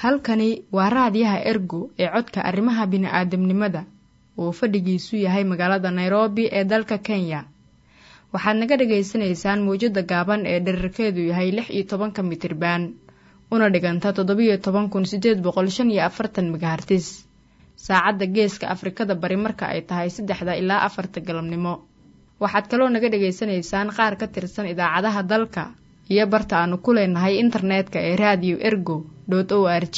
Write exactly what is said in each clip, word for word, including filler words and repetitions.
halkani waa raadiyaha Ergo ee codka arrimaha bini'aadamnimada oo fadhigiisu yahay magaalada Nairobi ee dalka Kenya. Waxaad naga dhageysanaysaan muujada gaaban ee dhererkeedu yahay lix iyo toban mitir baan una dhiganta toddoba iyo toban kun siddeed boqol shan iyo afartan megahertz. Saacadda Geeska Afrikada Bari marka ay tahay saddexda ilaa afarta galabnimo. Waxaad kaloo naga dhageysanaysaan qaar ka tirsan idaacadaha dalka iyo barta aanu ku leenahay internetka ee radio ergo dot org.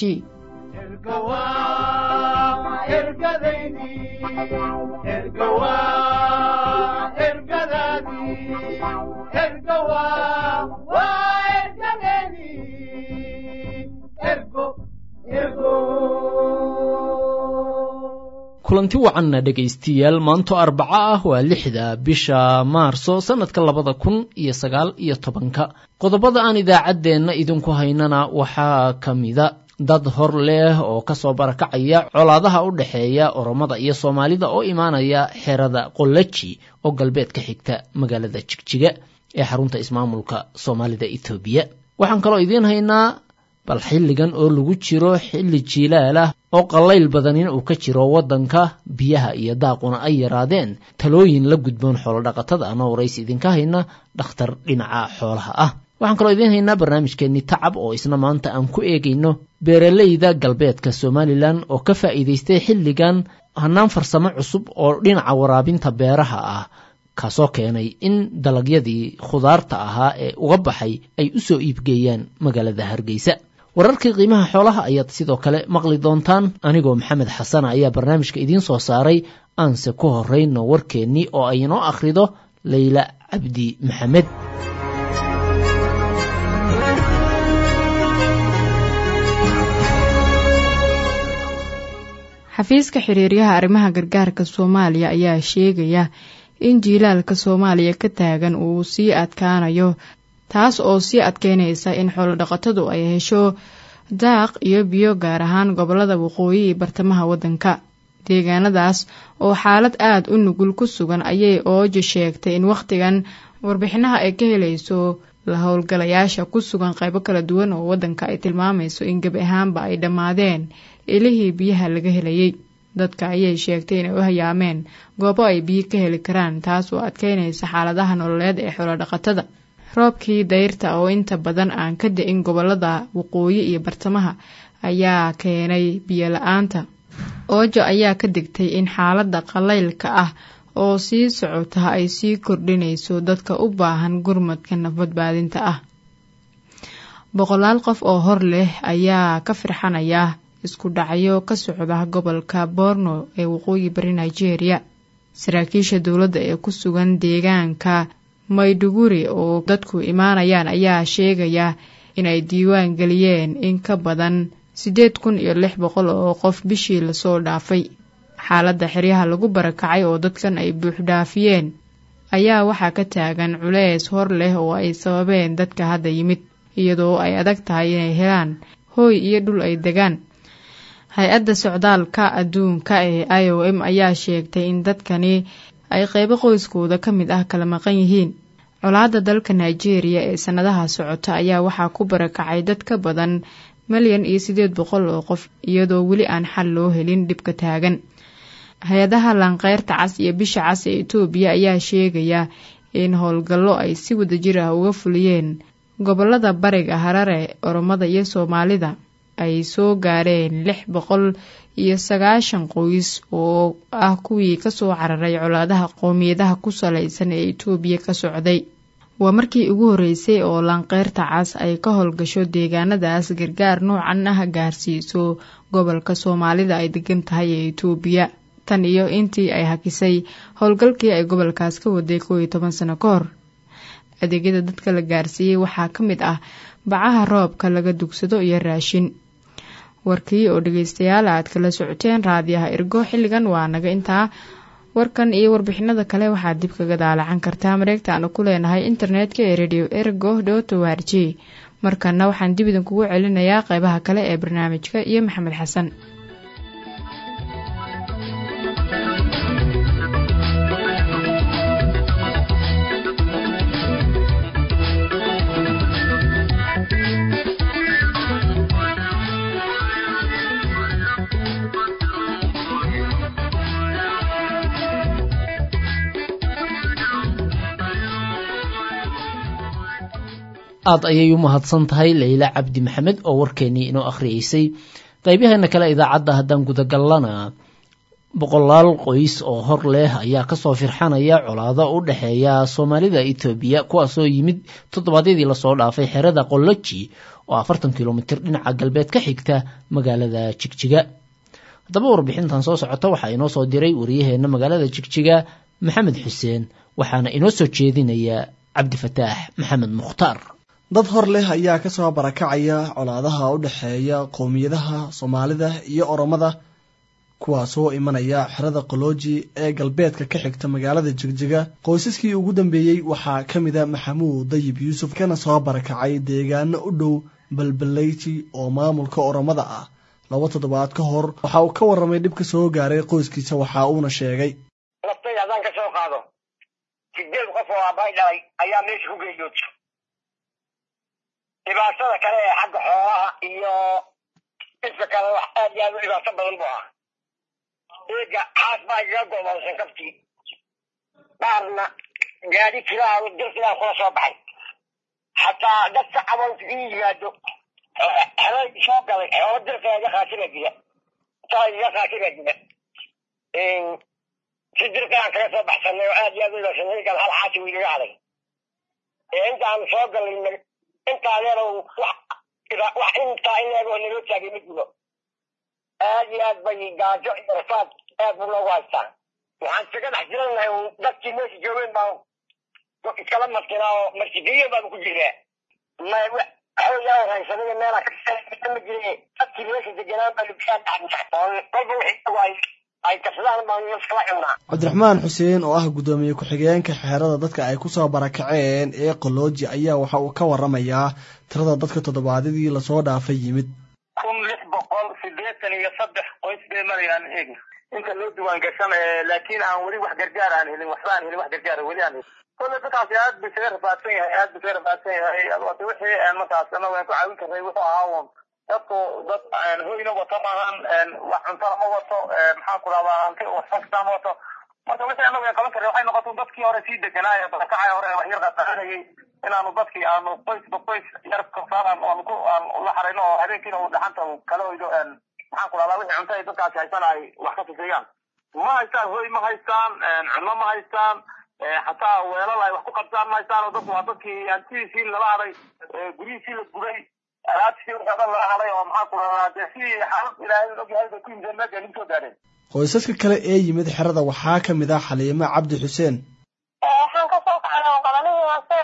kulanti wacanna dhegaystiyaal maanto arbaca ah waa lixda bisha maarso sanadka labada kun iyo sagaal iyo tobanka. qodobada aan idaacaddeenna idinku haynana waxaa ka mida dad hor leh oo kasoo barakacaya colaadaha u dhexeeya Oromada iyo Soomaalida oo imaanaya xerada Qollaji oo galbeed ka xigta magaalada Jigjiga ee xarunta ismaamulka Soomaalida Itoobiya. waxaan kaloo idiin haynaa bal xilligan oo lagu jiro xilli jiilaal ah oo qalayl badan uu ka jiro wadanka, biyaha iyo daaquna ay yaraadeen, talooyin la gudboon xoolo dhaqatada ana warays idinka hayna dhakhtar dhinaca xoolaha ah. waxaan kaloo idiin haynaa barnaamijkeennii tacab oo isna maanta aan ku eegayno beeralayda galbeedka Somaliland oo ka faa'iidaystay xilligan hanaan farsamo cusub oo dhinaca waraabinta beeraha ah kaasoo keenay in dalagyadii khudaarta ahaa ee uga baxay ay u soo iibgeeyaan magaalada Hargeysa. wararkii qiimaha xoolaha ayaad sidoo kale maqli doontaan. anigoo Maxamed Xasan ayaa barnaamijka idiin soo saaray. aanse ku horeyno warkeennii oo ay inoo akhrido Layla Cabdi Maxamed. xafiiska xiriiryaha arrimaha gargaarka Soomaaliya ayaa sheegaya in jiilaalka Soomaaliya ka taagan uu sii adkaanayo, taas oo sii adkeynaysa in xoolo dhaqatadu ay hesho daaq iyo biyo gaar ahaan gobolada waqooyi iyo bartamaha wadanka. deegaanadaas oo xaalad aad u nugul ku sugan ayay oojo sheegtay in waqtigan warbixinaha ay ka helayso la howlgalayaasha ku sugan qaybo kala duwan oo wadanka ay tilmaamayso in gebi ahaanba ay dhammaadeen ilihii biyaha laga helayay. dadka ayay sheegtay inay u hayaameen goobo ay biyo ka heli karaan, taas oo adkeynaysa xaaladaha nololeed ee xoolo dhaqatada. roobkii dayrta oo inta badan aan ka da'in gobolada waqooyi iyo bartamaha ayaa keenay biyo la-aanta. oojo ayaa ka digtay in xaaladda qalaylka ah oo sii socota ay sii kordhinayso dadka u baahan gurmadka nafbadbaadinta ah. boqolaal qof oo hor leh ayaa ka firxanaya isku dhacyo ka socda gobolka Borno ee waqooyi bari Nigeria. saraakiisha dawladda ee ku sugan deegaanka Maiduguri oo dadku imaanayaan ayaa sheegaya inay diiwaan geliyeen in ka badan siddeed kun iyo lix boqol oo qof bishii la soo dhaafay. xaaladda xeryaha lagu barakacay oo dadkan ay buux dhaafiyeen ayaa waxaa ka taagan culeys hor leh oo ay sababeen dadka hadda yimid, iyadoo ay adag tahay inay helaan hooy iyo dhul ay degaan. hay-adda socdaalka adduunka ee I O M ayaa sheegtay in dadkani ay qaybo qoyskooda ka mid ah kala maqan yihiin. colaadda dalka Nigeria ee sanadaha socota ayaa waxaa ku barakacay dad ka badan milyan iyo siddeed boqol oo qof, iyadoo weli aan xal loo helin dhibka taagan. hay-adaha Lanqeyrta Cas iyo Bisha Cas ee Itoobiya ayaa sheegaya in howlgallo ay si wadajir ah uga fuliyeen gobolada bariga Harare, Oromada iyo Soomaalida ay soo gaareen lix boqol iyo sagaashan qoys oo ah kuwii ka soo cararay colaadaha qoomiyadaha ku salaysan ee Itoobiya ka socday. waa markii ugu horeysay oo Lanqeyrta Cas ay ka howlgasho deegaanadaas gargaar noocan ah gaarsiiso gobolka Soomaalida ay degan tahay ee Itoobiya, tan iyo intii ay hakisay howlgalkii ay gobolkaas ka waday kow iyo toban sano ka hor. adeegyada dadka la gaarsiiyey waxaa ka mid ah bacaha roobka laga dugsado iyo raashin. warkii oo dhegaystayaal aad kala socoteen raadiyaha Ergo xilligan waa naga intaa. warkan iyo warbixinada kale waxaad dib kaga daalacan kartaa mareegta aanu ku leenahay internetka ee radio ergo dot org. markana waxaan dib idinkugu celinayaa qaybaha kale ee barnaamijka iyo Maxamed Xasan. aad ayay u mahadsan tahay Leila Cabdi Maxamed oo warkeeni inoo akhriyeysay qaybaheena kale idaacadda haddaan gudagallana boqolaal qoys oo hor leh ayaa kasoo firxanaya colaado u dhaxeeya Soomaalida Itoobiya kuwaasoo yimid toddobaadyadii la soo dhaafay xerada Qoloji oo afartan kiiloomitir dhinaca galbeed ka xigta magaalada Jigjiga. haddaba warbixintan soo socota waxaa inoo soo diray wariyaheena magaalada Jigjiga Maxamed Xuseen waxaana inoo soo jeedinaya Cabdi Fataax Maxamed Mukhtaar. dad hor leh ayaa ka soo barakacaya colaadaha u dhaxeeya qowmiyadaha Soomaalida iyo Oromada kuwaasoo imanaya xerada Qoloji ee galbeedka ka xigta magaalada Jigjiga. qoysaskii ugu dambeeyay waxaa kamid ah Maxamuud Dayib Yuusuf kana soo barakacay deegaano u dhow Balbalayti oo maamulka Oromada ah. laba toddobaad ka hor waxa uu ka waramay dhibka soo gaaray qoyskiisa waxa uuna sheegay laftay hadaan ka soo qaado sideed qof oo aabay dhalay ayaa meesha ku geeyooday. dhibaatada kale ee xagga xoolaha iyo inta kale wax aad iyo aad u dhibaato badan buu ah. eega xaas baa iga go'doonsan kabtii baarna gaari kiraa oo dirsigaa kula soo baxay xataa dadka cabanka ii yimaado xelay soo galay oo dirsigaa iga qaatila jira taa iga qaatila jira si dirsigaan kaga soo baxsanay oo aad iyo aad u dhibaasanay gal hal xaasi wiiliga haday intaan soo galay intaadeero wax wax intaa inagoo naloo taagay ma jiro. aad iyo aad bay gaajo iyo rafaad aad buu loogu haystaa. waxaan isaga dhex jiranahay dadkii meesha joogeen baa iskala maskinaa oo marsidiyo baan ku jiraa hooyaa haysanaya meelaa ka jire dadkii meesha deganaan baa lubishaan dhacnaa kolba wixii ay kasadaan baan iskala cunaa. Cabdiraxmaan Xuseen oo ah gudoomiye ku-xigeenka xeerada dadka ay ku soo barakaceen ee Qoloji ayaa waxa uu ka waramayaa tirada dadka toddobaadyadii la soo dhaafay yimid kun lix boqol siddeetan iyo saddex qoys bay marayaan eega inta loo diiwaan gashan laakiin aan weli wax gargaar aan helin waxba aan helin wax gargaar weli aan helin. كل فتاة عاد بسير فاتين عاد بسير فاتين هاي الوقت وحي مثلا أنا وين كعوين كذي وطاعون دتو دت هو ينو وطبعا وعن ترى ما وطو محاكل على عن كي وفكت ما وطو مثلا مثلا أنا وين كمان كذي وحي نقطة دت كي ورثي دجناية بقطع ورا وحير قطع هي إن أنا دت كي أنا قيس بقيس يرك كفار أنا أنا كو الله حرينه هذين كنا ودحنته كلو يدو محاكل على وحي عن ترى دت كاش هيسان هاي وحكة زيان ما هيسان هو ما هيسان عنا ما هيسان حتى ولا لا يحكوا قبضان ما يصير ضد وضدك أنتي في الغاري قري في الجري أراد في هذا الله عليه ومحاكم هذا في حرب إلى أن هذا كل جنة جنين تدارين. qoysaska kale ee yimid xerada waxaa ka mid ah Xaliima Cabdi Xuseen. ee waxaan ka soo qaadnay qabanihii waase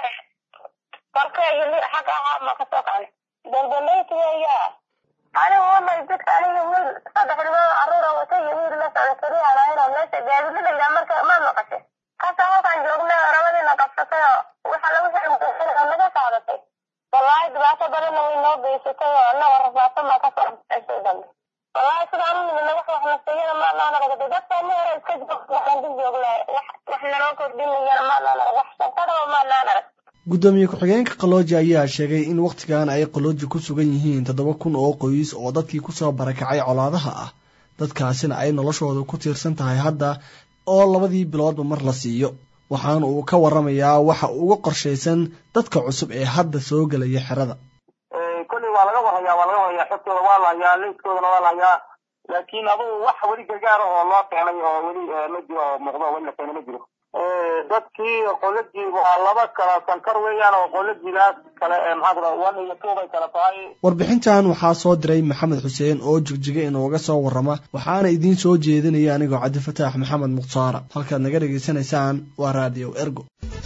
markay yili xaga ma ka soo qaadnay dalbaleetiya anigu wama dadka anigu wiil saddex dhibaa aroora wata wiil la socday halaayna meesha gaadida marka ma maqashay hata waxaan joognaa rabadina qabsatay waxa lagu xirmay naga qaadatay wallahi dhibaato badan way noo geysatay oo annaga rafaadsan ma ka soo baxaysan wallahi sidaan min wax wax nasiina ma la naqdo dadka meera iska waxaan joognaa wax wax naloo kordhinaya ma la wax sabtada ma la naqdo. gudoomiye ku-xigeenka Qoloji ayaa sheegay in waqtigan ay Qoloji ku sugan yihiin toddoba kun oo qoys oo dadkii ku soo barakacay colaadaha ah dadkaasina ay noloshooda ku tiirsan tahay hadda oo labadii biloodba mar la siiyo waxaan uu ka waramayaa waxa ugu qorsheysan dadka cusub ee hadda soo galaya xerada. ee kulli waa laga warayaa waa laga warayaa xogtooda waa la hayaa liiskooda waa la hayaa laakiin adu wax wali gargaar oo loo keenay oo wali ma jiro muuqdo wala keenay ma jiro. ee dadkii Qoloji waa laba kala sankar weeyaan oo Qolojigaas kale ee maxaa wana iyo toobay kala tahay. warbixintan waxaa soo diray Maxamed Xuseen oo Jigjiga inooga soo warama waxaana idin soo jeedinaya anigoo Cabdi Fataax Maxamed Mukhtaar halkaad naga dhageysanaysaan waa Radio Ergo.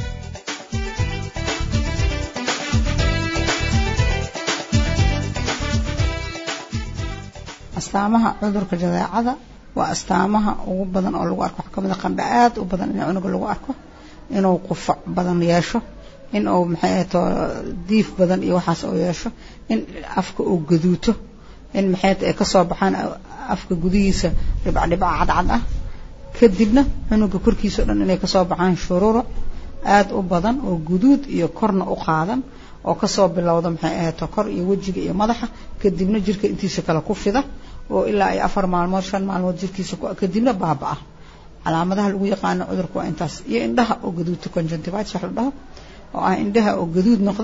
astaamaha cudurka jadeecada waa astaamaha ugu badan oo lagu arko waxa kamid ah qandho aad u badan in cunuga lagu arko inuu qufac badan yeesho in uu maxay to diif badan iyo waxaas oo yeesho in afka uu gaduuto in maxay ay ka soo baxaan afka gudihiisa dhibac dhibac cad cad ah kadibna cunuga korkiisa dhan inay ka soo baxaan shuruuro aad u badan oo guduud iyo korna u qaadan oo ka soo bilowda maxay ahayd kor iyo wajiga iyo madaxa kadibna jirka intiisa kala ku fida oo ilaa ay afar maalmood shan maalmood jirkiisa ku kadibna baabaa calaamadaha lagu yaqaan cudurku waa intaas iyo indhaha oo gaduud conjunctivitis wax la dhaho oo ah indhaha oo gaduud noqda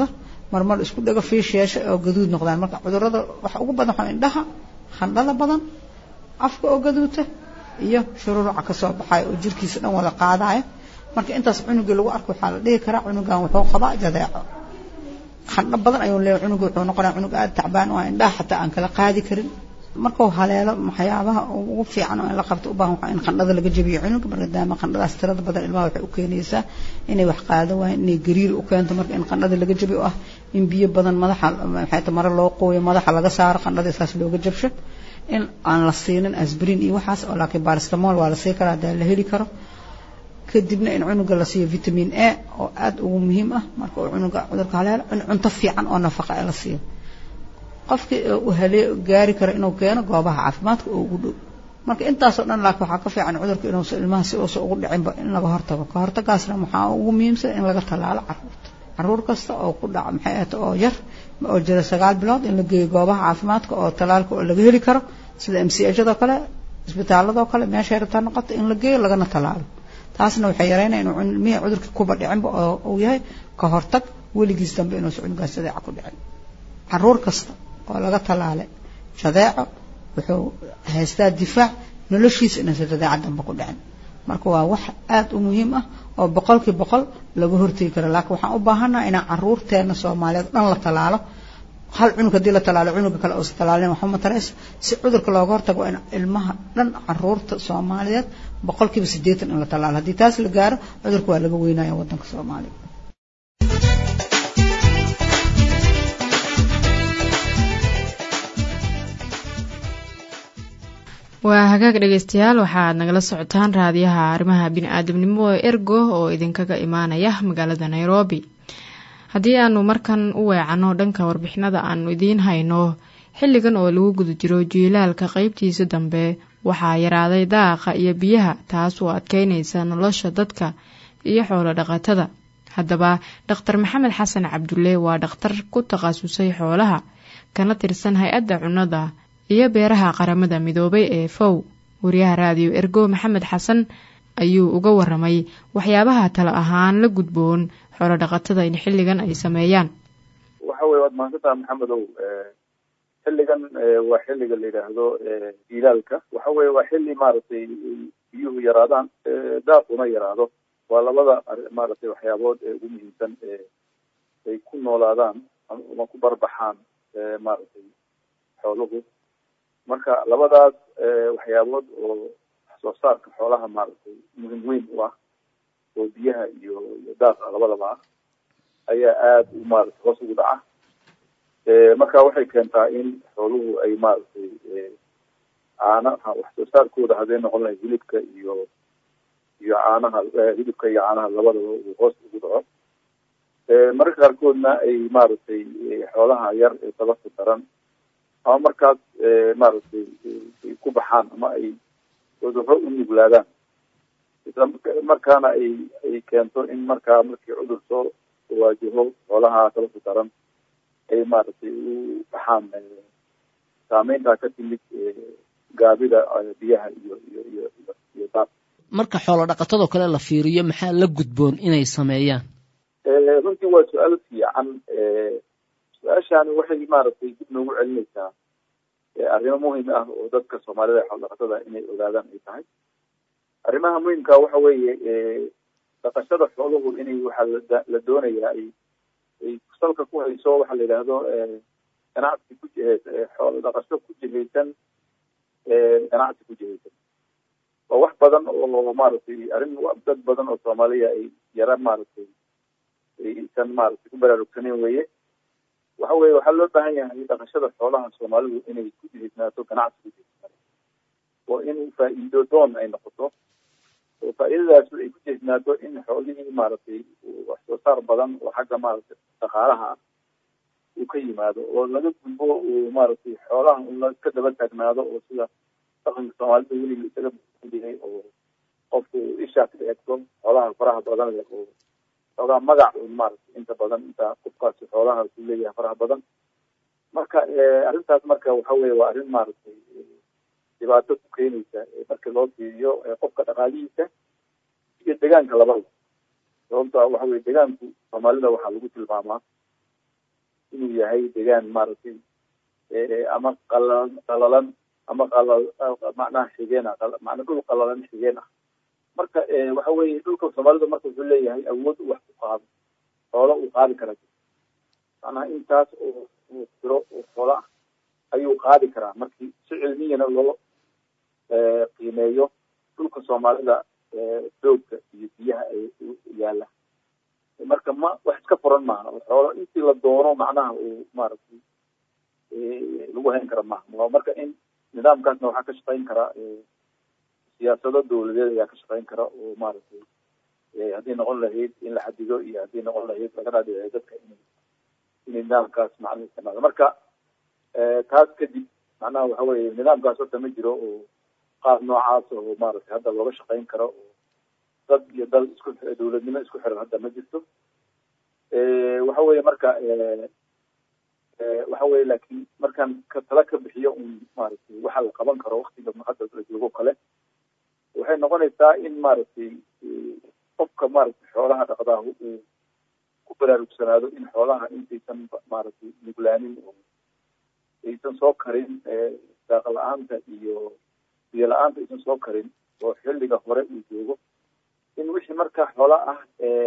marmar isku dhaga fiish yeesho oo gaduud noqdaan marka cudurrada waxa ugu badan waxa indhaha khandhada badan afka oo gaduuta iyo shuruuruca ka soo baxay oo jirkiisa dhan wada qaadaya marka intaas cunuga lagu arko waxa la dhihi karaa cunugan wuxuu qabaa jadeeco khandho badan ayuu leeyahay cunuga wuxuu noqonaa cunug aad tacbaan oo indhaha xataa aan kala qaadi karin marka uu haleelo waxyaabaha ugu fiican oo in la qabto u baahan waxa in khandhada laga jabiyo cunuga maadaama khandhadaas tirada badan ilmaha waxay u keenaysaa inay wax qaado waayeen inay gariir u keento marka in khandhada laga jabiyo ah in biyo badan madaxa waxay ta maro loo qooyo madaxa laga saaro khandhada isaas looga jabsho in aan la siinin aspirin iyo waxaas oo laakiin paracetamol waa la sii karaa hadaa la heli karo kadibna in cunuga la siiyo vitamin A oo aad ugu muhiim ah marka uu cunuga cudurka haleelo in cunto fiican oo nafaqo ah la siiyo qofkii uu haleey gaari karo inuu keeno goobaha caafimaadka oo ugu dhow marka intaas oo dhan laakiin waxa ka fiican cudurka inuu ilmaha si uu ugu dhicin in laga hortago ka hortagaasna waxa ugu muhiimsan in laga talaalo carruurta carruur kasta oo ku dhaca maxay ahayd oo yar oo jira sagaal bilood in la geeyo goobaha caafimaadka oo talaalka oo laga heli karo sida M C H-da kale isbitaalada kale meesha ay rabtaan noqoto in la geeyo lagana talaalo taasna waxay yareynayaan inuu ilmihi cudurka kuba dhicin oo uu yahay ka hortag weligiis dambe inuu cunugaas jadeeco ku dhicin carruur kasta oo laga talaalay jadeeco wuxuu haystaa difaac noloshiisa inuu jadeeco dambe ku dhicin marka waa wax aad u muhiim ah oo boqolkiiba boqol laga hortagi karo laakiin waxaan u baahanahay in carruurteena Soomaaliyeed dhan la talaalo hal cunug hadii la talaalo cunuga kale oo talaalin waxa ma tareys si cudurka looga hortago in ilmaha dhan carruurta Soomaaliyeed boqolkiiba siddeetan in la talaalo hadii taas la gaaro cudurka waa laga weynayaa wadanka Soomaaliya waa hagaag dhegeystayaal waxaad nagala socotaan raadiyaha arrimaha bini'aadamnimo ee Ergo oo idinkaga imaanaya magaalada Nairobi haddii aanu markan u weecanno dhanka warbixinada aanu idiin hayno xilligan oo lagu guda jiro jiilaalka qaybtiisa dambe waxaa yaraaday daaqa iyo biyaha taas oo adkeynaysa nolosha dadka iyo xoolo dhaqatada haddaba dhakhtar maxamed xasan cabdulle waa dhakhtar ku takhasusay xoolaha kana tirsan hay-adda cunnada iyo beeraha qaramada midoobay ee F O W wariyaha raadiyo Ergo Maxamed Xasan ayuu uga waramay waxyaabaha talo ahaan la gudboon xoolo dhaqatada in xilligan ay sameeyaan waxa weeye wad maanta maxamedow xilligan waa xilliga la yiraahdo jiilaalka waxa weeye waa xilli maartay biyuhu yaraadaan daaquna yaraado waa labada maartay waxyaabood ee ugu muhiimsan ee ay ku noolaadaan ama ku barbaxaan maartay xooluhu marka labadaas waxyaabood oo soo saarka xoolaha maartay muhiim weyn u ah oo biyaha iyo daaqa labadaba ayaa aad u maartay hoos ugu dhaca ee marka waxay keentaa in xooluhu ay maartay caanaha wax soo saarkooda hadee noqon lahayd hilibka iyo iyo caanaha hilibka iyo caanaha labadaba uu hoos ugu dhaco ee marka qaarkoodna ay maartay xoolaha yar ee tabarta daran ama markaas maartay ku baxaan ama ay cudurro u nuglaadaan isla markaana ay ay keento in markaa markii cudur soo waajaho xoolaha tabarta daran ay maartay u baxaan saameynta ka timid gaabida biyaha iyo iyo iyo iyo daaq marka xoolo dhaqatado kale la fiiriyo maxaa la gudboon inay sameeyaan ee runtii waa su'aal fiican ee su'aashaani waxay maartay dib noogu celinaysaa arrimo muhiim ah oo dadka Soomaalida xoolo dhaqatada inay ogaadaan ay tahay arrimaha muhiimka waxa weeye ee dhaqashada xooluhu inay waxa la doonayaa ay ay salka ku hayso waxa la yiraahdo ee ganacsi ku jiheeyay xoolo dhaqasho ku jiheysan ee ganacsi ku jiheysan oo wax badan oo maartay arrin dad badan oo Soomaaliya ay yara maartay ay san maartay ku baraarugsaneen weeye waxa weeye waxa loo baahan yahay dhaqashada xoolaha Soomaalidu inay ku jiheysnaato ganacsi ku jiheysan oo in faa'iido doon ay noqoto oo faa'iidadaas ay ku jiheysnaato in xoolihii maartay wax soo saar badan oo xagga maartay dhaqaalaha uu ka yimaado oo laga gudbo oo maartay xoolaha uu ka daba taagnaado oo sida dhaqanka Soomaalida weliga isaga yahay oo qofku isha ka eegto xoolaha faraha badan leh oo xoolaha magac uu maartay inta badan inta qofkaas xoolaha uu leeyahay faraha badan marka arrintaas marka waxa weeye waa arrin maartay dhibaato ku keenaysa marka loo fiiriyo qofka dhaqaalihiisa iyo deegaanka labada sababtoo waxa weeye deegaanku Soomaalida waxa lagu tilmaamaa inuu yahay deegaan maaragtay ama qalalan qalalan ama qalal macnaha xigeen ah macna dhul qalalan xigeen ah marka waxa weeye dhulka Soomaalida marka wuxuu leeyahay awood uu wax ku qaado xoolo uu qaadi karo macnaha intaas oo uu tiro oo xoolo ah ayuu qaadi karaa markii si cilmiyana loo qiimeeyo dhulka Soomaalida doogga iyo biyaha ay yaala marka ma wax iska furan ma xoolo intii la doono macnaha uu maaragtay ee lagu hayn karo ma marka in nidaamkaasna waxa ka shaqeyn kara siyaasado dawladeed ayaa ka shaqeyn kara oo maaragtay ee hadii noqon lahayd in la xadido iyo hadii noqon lahayd laga raadiyo dadka in in nidaamkaas macnaheedu marka ee taas kadib macnaha waxa weeye nidaamkaas oo ma jiro oo qaab noocaas oo maaragtay hadda looga shaqeyn karo oo dad iyo dal isku dawladnimo isku xiran hadda ma jirto ee waxa weeye marka ee waxa weeye laakiin markaan ka tala ka bixiyo un maaragtay waxa la qaban karo waqtiga hadda la joogo kale waxay noqonaysaa in maaragtay qofka maaragtay xoolaha dhaqdaa uu ku baraarugsanaado in xoolaha intaysan maaragtay nuglaanin oo aysan soo karin daaqal la'aanta iyo biyo la'aanta aysan soo karin oo xilliga hore uu joogo in wixii markaa xoolo ah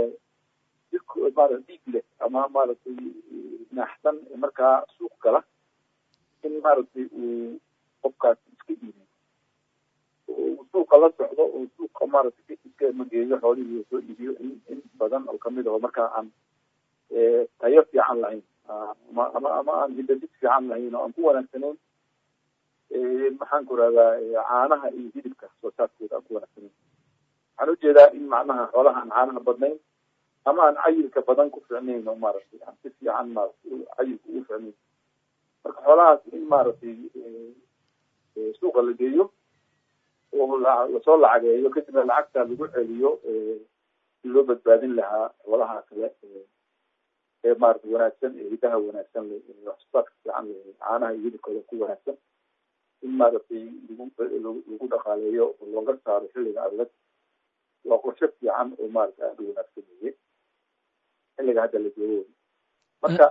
maaragtay dhiig leh ama maaragtay naaxsan markaa suuq gala in maaragtay uu qofkaas iska iibiyo oo suuqa la socdo oo suuqa maaragtay iska mageeyo xoolihii soo iibiyo in in badan oo kamid ah markaa aan tayo fiican lahayn ama ama ama aan hidadid fiican lahayn oo aan ku wanaagsanayn maxaan ku radaa caanaha iyo hilibka soo saarkooda aan ku wanaagsanayn waxaan ujeedaa in macnaha xoolaha aan caanaha badnayn ama aan cayilka badan ku ficnayn oo maaragtay aan si fiican maaragtay cayilka ugu ficnayn marka xoolahaas in maaragtay suuqa la geeyo oo lasoo lacageeyo kadibna lacagta lagu celiyo si loo badbaadin lahaa xoolaha kale ee maaragtay wanaagsan ee hidaha wanaagsan wax soo saarka fiican caanaha iyo hilibkooda ku wanaagsan in maaragtay lagu lagu dhaqaaleeyo oo looga saaro xilliga adag waa qorshe fiican oo maaragtay aada u wanaagsan weeye xilliga hadda la joogo marka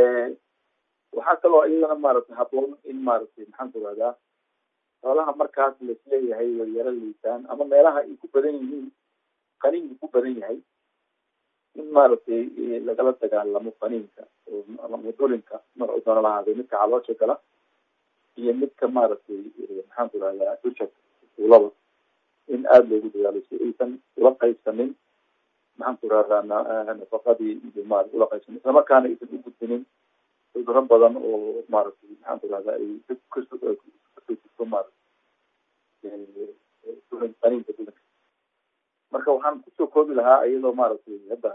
waxaa kaloo iyadana maaragtay habboon in maaragtay maxaan ku rahdaa xoolaha markaas laisleeyahay way yaro liitaan ama meelaha ay ku badan yihiin qaniinka ku badan yahay in maaragtay lagala dagaalamo qaniinka ama dulinka noocu doona lahaado midka caloosha gala iyo midka maaragtay maxaan ku rahdaa dusha ulaba in aada loogu dadaalo si aysan ula qaybsanin maxaan ku rahdaa nafaqadii iyo maarata ula qaybsanin isla markaana aysan u gudbinin cudurro badan oo maaragtay maxaan ku rahdaa ay kasoo jirto maaragtay dulin qaniinka dulinka marka waxaan kusoo koobi lahaa iyadoo maaragtay hadda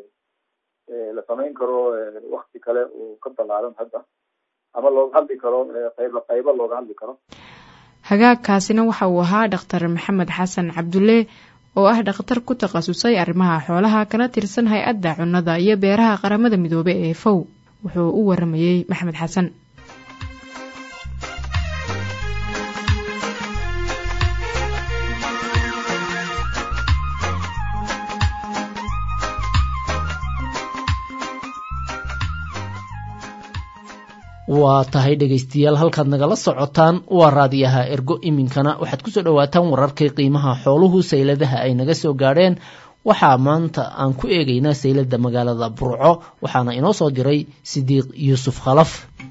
la samayn karo wakti kale oo ka ballaaran hadda ama looga hadli karo qayba qayba looga hadli karo hagaagkaasina waxa uu ahaa dhakhtar maxamed xasan cabdulle oo ah dhakhtar ku takhasusay arrimaha xoolaha kana tirsan hay-adda cunnada iyo beeraha qaramada midoobey ee fow wuxuu u waramayey maxamed xasan waa tahay dhegaystayaal halkaad nagala socotaan waa raadiyaha ergo iminkana waxaad kusoo dhawaataan wararkay qiimaha xooluhu sayladaha ay naga soo gaadheen waxaa maanta aan ku eegaynaa saylada magaalada burco waxaana inoo soo diray sidiiq yuusuf khalaf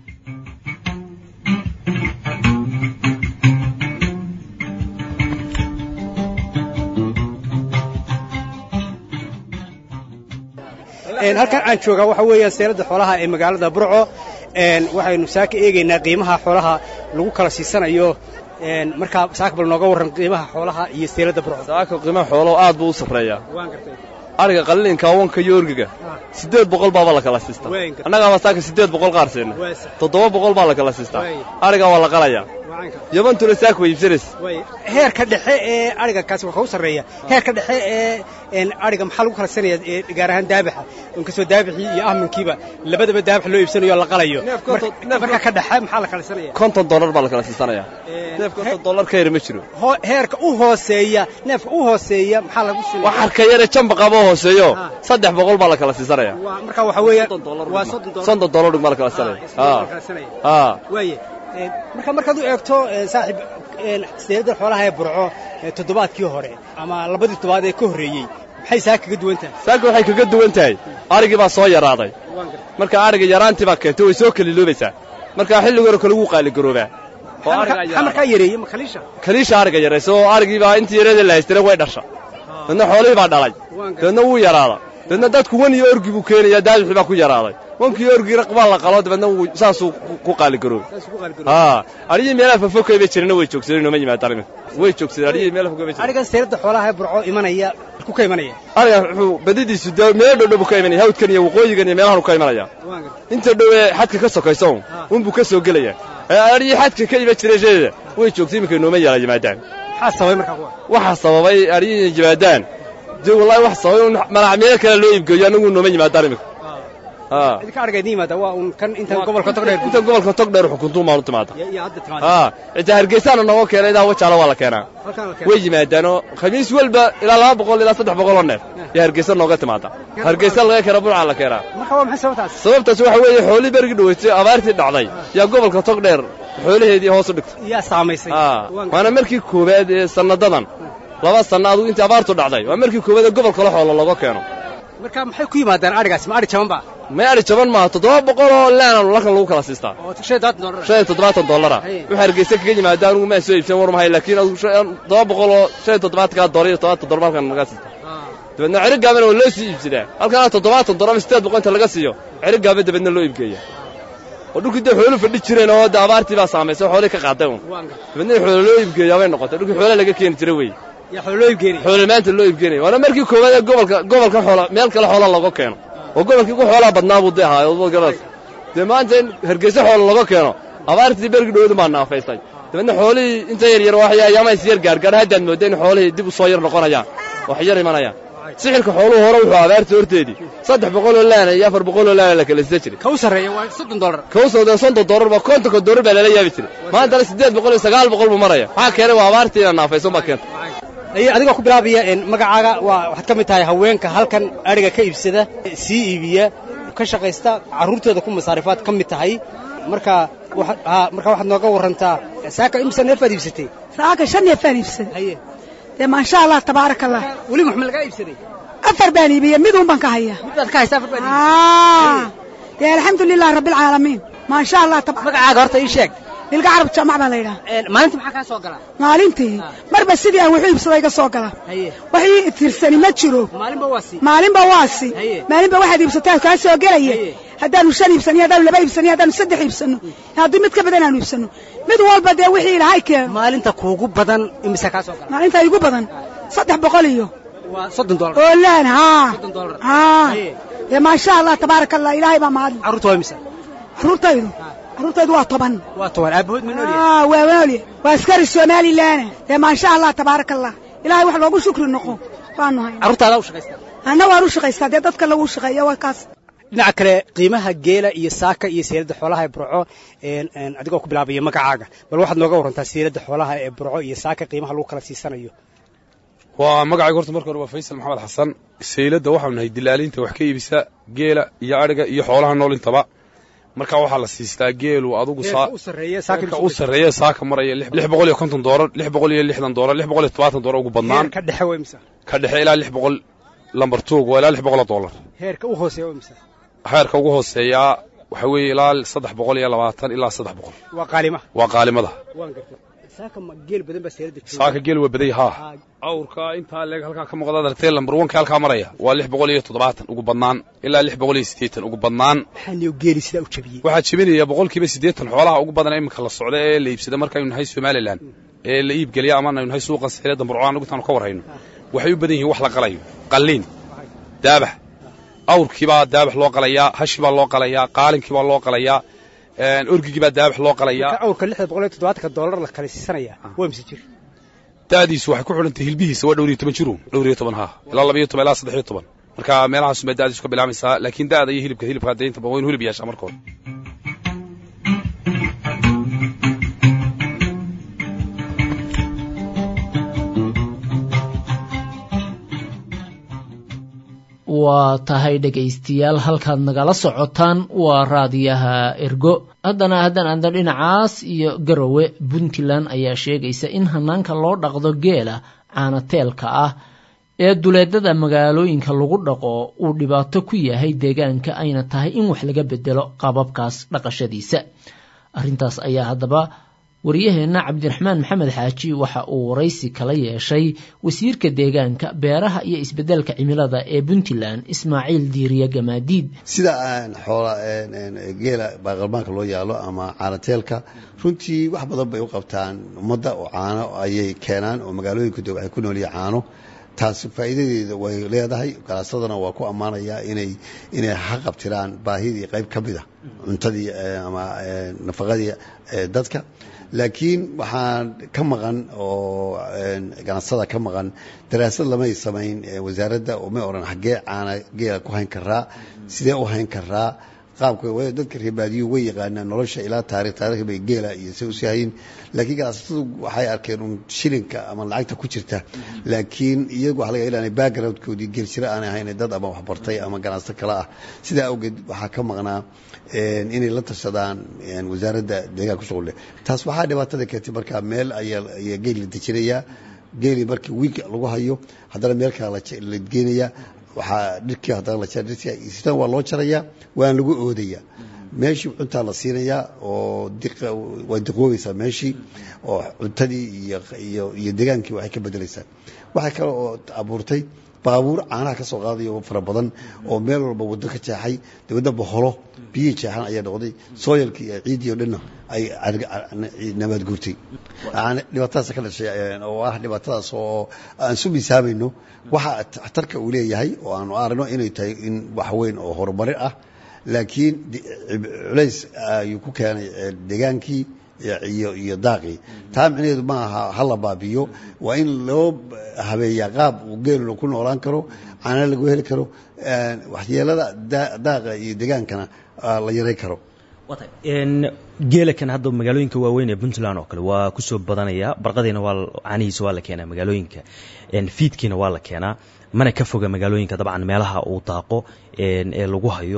halkan aan joogaa waxa weeyaan saylada xoolaha ee magaalada burco waxaynu saaka eegaynaa qiimaha xoolaha lagu kala siisanayo markaa saaka bal nooga warran qiimaha xoolaha iyo saylada burco saaka qiimaha xoolaha aad buu u safreeyaa waan gartay ariga qaliinka wanka iyo orgiga siddeed boqol baa la kala siistaa annaga waa saaka siddeed boqol qaar seena toddoba boqol baa la kala siistaa ariga waa la qalayaa yabantuna saaka way iibsanaysa heerka dhexe ee ariga kaasi waxa uu sareeya heerka dhexe ee een ariga maxaa lagu kala saneeyaa ee gaar ahaan daabaxa in kasoo daabixii iyo ahmankiiba labadaba daabax loo iibsanayo la qalayo marka ka dhexe maxaa la kala saneeyaa konton dollar baa la kala siisanayaa neef konton dollar ka yar ma jiro heerka u hooseeya neefka u hooseeya maxaa lagu siinayaa wax harka yar jamba qabo hooseeyo saddex boqol baa la kala siisanayaa marka waxa weeye waa soddon dollar baa la kala siinayaa ha ha waaye marka markaad u eegto saaxiib sideedda xoolaha ee burco toddobaadkii hore ama labadii toddobaad ee ka horreeyey maxay saaka kaga duwan tahay saaka waxay kaga duwan tahay arigii baa soo yaraaday marka ariga yaraantii baa keentay way soo kaliloobaysaa marka xilliga hore kale ugu qaali garoobaa oo ariga marka yareeyay ma kaliisha kaliisha ariga yareeyay oo arigii baa intii yareeyay la haystay way dhashay dadna xoolihii baa dhalay dadna wuu yaraaday dadna dadku wan iyo orgi buu keenaya daadixii baa ku yaraaday wankii orgi raqbaa la qalo dadna wuu saasuu ku qaali garoobay ha arigii meelaha fafokay bay jireen way joogsadeen ma yimaad arimo way joogsadeen arigii meelaha fafokay bay jireen ariga seerada xoolaha ee burco imanaya ku ka imanaya ariga wuxuu badidiisu meel dhow dhow ka imanaya hawdkan iyo waqooyigan iyo meelaha uu ka imanaya inta dhow ee xadka ka sokayso un buu ka soo gelaya arigii xadka ka iman jiray jeeda way joogtay imika nooma yala yimaadaan waxa sababay markaa waxa sababay arigii yimaadaan jee wallahi wax sababay malacmeelo kale loo iibgeeyo anagu nooma yimaadaan imika ها إذا كان أرجع نيمة دواء وكان أنت قبل كتقدر أنت قبل كتقدر حكومة ما نتماذا ها أنت هرجيسان أنا وكيل إذا هو شالوا ولا كنا ويجي ميدانه خميس والبا إلى لا بقول إلى صدق بقول النف يا هرجيسان نوقت ماذا هرجيسان لغير كربون على كنا ما هو محسوب تاس سبب تسوي حوالي حوالي برجدويت أبارتي الدعضي يا قبل كتقدر حوالي هذه هو صدق يا سامي آه وأنا مركي كوباد سنة لبا سنة أدو أنت أبارتو الدعضي ومركي كوباد قبل كله حول الله كانوا marka maxay ku yimaadaan arigaas ma ari jaban ba ma ari jaban ma toddoba boqol oo laan la kan lagu kala siistaa oo shan dollar shan toddobaatan dollar waxa hargeysa kaga yimaadaan ugu ma soo iibsan war ma hay laakiin toddoba boqol oo shan toddobaatan ka dollar toddobaatan dollar kan laga siistaa dabadna ciri gaaban oo loo sii iibsadaa halka toddobaatan dollar sideed boqol inta laga siiyo ciri gaaban dabadna loo iibgeeyaa oo dhulkii xoolo fadhi jireen oo daabaartii baa saameysay xoolo ka qaaday dabadna xoolo loo iibgeeyaa way noqotay dhulkii xoolo laga keen jiray way يا حلو يبقيني حلو ما أنت اللي يبقيني وأنا مركي كوبا قبل قبل كان حلا مالك لا حلا الله كانوا وقبل كي حلا بدنا بودها يوضو جلس دما أنت هرجس حلا الله كانوا أبارت تبرق دود ما نافيستاي دما حولي أنت ير واحد يا ما يصير جار جار هذا المدين حولي دب صاير نقنا يا وحجر ما يا سحرك حوله هو روح أبارت ورتدي صدق بقولوا لا أنا يافر بقولوا لا لك الاستشري كوسر يا صدق دولار كوسر ده صندوق دولار بكونت كدولار بلا لا يبتري ما أنت لسه بقول سجال بقول بمريا ها كانوا أبارت أنا نافيسوا ما كنت ay adiga ku bilaabaya in magacaaga waa waxaad kamid tahay haweenka halkan ariga ka iibsada si iibiya ka shaqeysta caruurtooda ku masaarifaad kamid tahay marka waxa marka waxaad nooga warantaa saaka imsa neef iibsatay saaka shan neef iibsatay haye de ma sha Allah tabarakallah wali maxmed laga iibsaday afar baan iibiya mid uun baan ka haya mid ka haysa afar baan ah de alxamdulillah rabbil alamin ma sha Allah magacaaga horta ii sheeg ilka carab jamac baa leeyahay ee maalintii maxaa ka soo gala maalintii marba sidii aan wuxuu ibsaday ka soo gala waxii tirsani ma jiro maalinba waasi maalinba waasi maalinba waxa ibsatay ka soo galaya hadaan shan ibsani hadaan laba ibsani hadaan saddex ibsano hadii mid ka badan aan ibsano mid walba de wixii ilaahay keen maalinta kuugu badan imisa ka soo gala maalinta igu badan saddex boqol iyo waa soddon dollar oo laan ha soddon dollar ha ya ma sha Allah tabarakallah ilaahay ba maad caruurta waa imisa caruurtaydu caruurtaydu waa toban waa toban aabahood ma nool yahay ah waa nool yahay waa askari Soomaaliland ee ma sha Allah tabarakallah ilaahay wax loogu shukri noqo baanu hay caruurtaada u shaqeystaa ana waan u shaqeystaa dad dadka lagu shaqeeyo waa kaas dhinaca kale qiimaha geela iyo saaka iyo seelada xoolaha ee burco een adigoo ku bilaabaya magacaaga bal waxaad nooga warantaa seelada xoolaha ee burco iyo saaka qiimaha lagu kala siisanayo waa magacayga horta marka hore waa Faysal Maxamed Xasan seelada waxaan nahay dilaalinta wax ka iibisa geela iyo ariga iyo xoolaha nool intaba marka waxa la siistaa geelu adigu saa u sareeyo saaka u sareeyo saaka maraya lix boqol iyo konton dollar lix boqol iyo lixdan dollar lix boqol iyo toban dollar ugu badnaan ka dhaxay way imsa ka dhaxay ilaa lix boqol lambar two ilaa lix boqol dollar heerka u hooseeyo imsa heerka ugu hooseeya waxa weeye ilaa saddex boqol iyo labaatan ilaa saddex boqol waa qaalima waa qaalimada waan gartay saaka ma geel badan ba seelada saaka geel waa baday ha awrka inta leeg halka ka muuqda dartay lambar one ka halka maraya waa lix boqol iyo toddobaatan ugu badnaan ilaa lix boqol iyo siddeetan ugu badnaan waxaan iyo geeli sida u jabiyay waxa jabinaya boqolkiiba siddeetan xoolaha ugu badan imika la socdo ee la iibsada marka aynu nahay Soomaaliland ee la iib galiya ama aynu nahay suuqa seelada burcaan ugu tan ka warhayno waxay u badan yihiin wax la qalayo qalliin daabax awrkii baa daabax loo qalayaa hashi baa loo qalayaa qaalinkii baa loo qalayaa orgigii baa daabax loo qalayaa awrka lix boqol iyo toddobaatan dollar la kala siisanaya waa mise jir daadiisu waxay ku xulantay hilbihiisa waa dhowr iyo toban jiro dhowr iyo toban ha ilaa laba iyo toban ilaa saddex iyo toban marka meelahaas ma daadiisu ka bilaamaysaa laakiin daada iyo hilibka hilibka deynta ba weyn hilib yeesha markood waa tahay dhegaystayaal halkaad nagala socotaan waa raadiyaha ergo haddana haddaan aadna dhinacaas iyo garowe puntland ayaa sheegaysa in hanaanka loo dhaqdo geela caanateelka ah ee duleedada magaalooyinka lagu dhaqo uu dhibaato ku yahay deegaanka ayna tahay in wax laga bedelo qababkaas dhaqashadiisa arrintaas ayaa haddaba wariyaheenna cabdiraxmaan maxamed xaaji waxa uu waraysi kala yeeshay wasiirka deegaanka beeraha iyo isbedelka cimilada ee puntland ismaaciil diiriye gamaadiid sida aan xoola geela baaqalmaanka loo yaalo ama caanateelka runtii wax badan bay u qabtaan ummadda oo caano ayay keenaan oo magaalooyinku de waxay ku noolyihiin caano taas faa'iidadeeda way leedahay ganacsadana waa ku ammaanayaa inay inay xaqabtiraan baahidii qayb ka mid ah cuntadii ama nafaqadii dadka laakiin waxaan ka maqan oo ganacsada ka maqan daraasad lamay samayn wasaaradda oo ma oran xaggee caana geela ku hayn karaa sidee u hayn karaa qaabka dadka reebaadiyo way yaqaanaan nolosha ilaa taariikh taariikh bay geela iyo si u sahayn laakiin ganacsatadu waxay arkeen un shilinka ama lacagta ku jirta laakiin iyagu waxa laga ilaalinay backgroundkoodii geelsira aan ahayn dad ama wax bartay ama ganacsato kale ah sidaa awgeed waxaa ka maqnaa inay la tashadaan wasaaradda deegaanka ku shuqul leh taas waxaa dhibaatada keentay markaa meel ayaa geel la dejinayaa geeli markii wiig lagu hayo haddana meel kale la geenayaa waxaa dhirkii haddana la jara dhirkii sidan waa loo jarayaa waan lagu oodayaa meeshii cuntaa la siinayaa oo diqa waa diqoobaysaa meeshii oo cuntadii iyo iyo iyo deegaankii waxay ka bedelaysaa waxay kale oo abuurtay baabuur caanaha ka soo qaadayo fara badan oo meel walba waddo ka jeexay dibadda boholo biyihii jeexan ayaa noqday sooyalkii iyo ciiddii oo dhanna ay nabaad guurtay dhibaatadaas ka dhashay oo ah dhibaatadaas oo aan su miisaamayno waxa tarka uu leeyahay oo aanu aragno inay tahay in wax weyn oo horumarin ah laakiin culays ayuu ku keenay deegaankii iyo iyo daaqii taa micnaheedu ma aha hala baabiyo waa in loo habeeyaa qaab uu geelu ku noolaan karo caana lagu heli karo waxyeelada daaqa iyo deegaankana la yaray karo geela kan hadda magaalooyinka waaweyn ee puntland oo kale waa kusoo badanaya barqadiina waa caanihiisa waa la keenaa magaalooyinka fiidkiina waa la keenaa mana ka foga magaalooyinka dabcan meelaha uu daaqo ee lagu hayo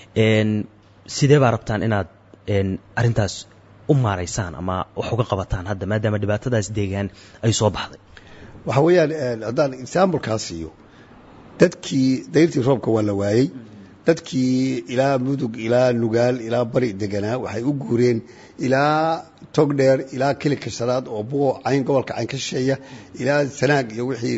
sidee baa rabtaan inaad arrintaas u maaraysaan ama wax uga qabataan hadda maadaama dhibaatadaas deegaan ay soo baxday waxa weeyaan haddaan examblekaas siiyo dadkii dayrtii roobka waa la waayey dadkii ilaa mudug ilaa nugaal ilaa bari deganaa waxay u guureen ilaa togdheer ilaa kilika shanaad oo buqo cayn gobolka cayn ka shisheeya ilaa sanaag iyo wixii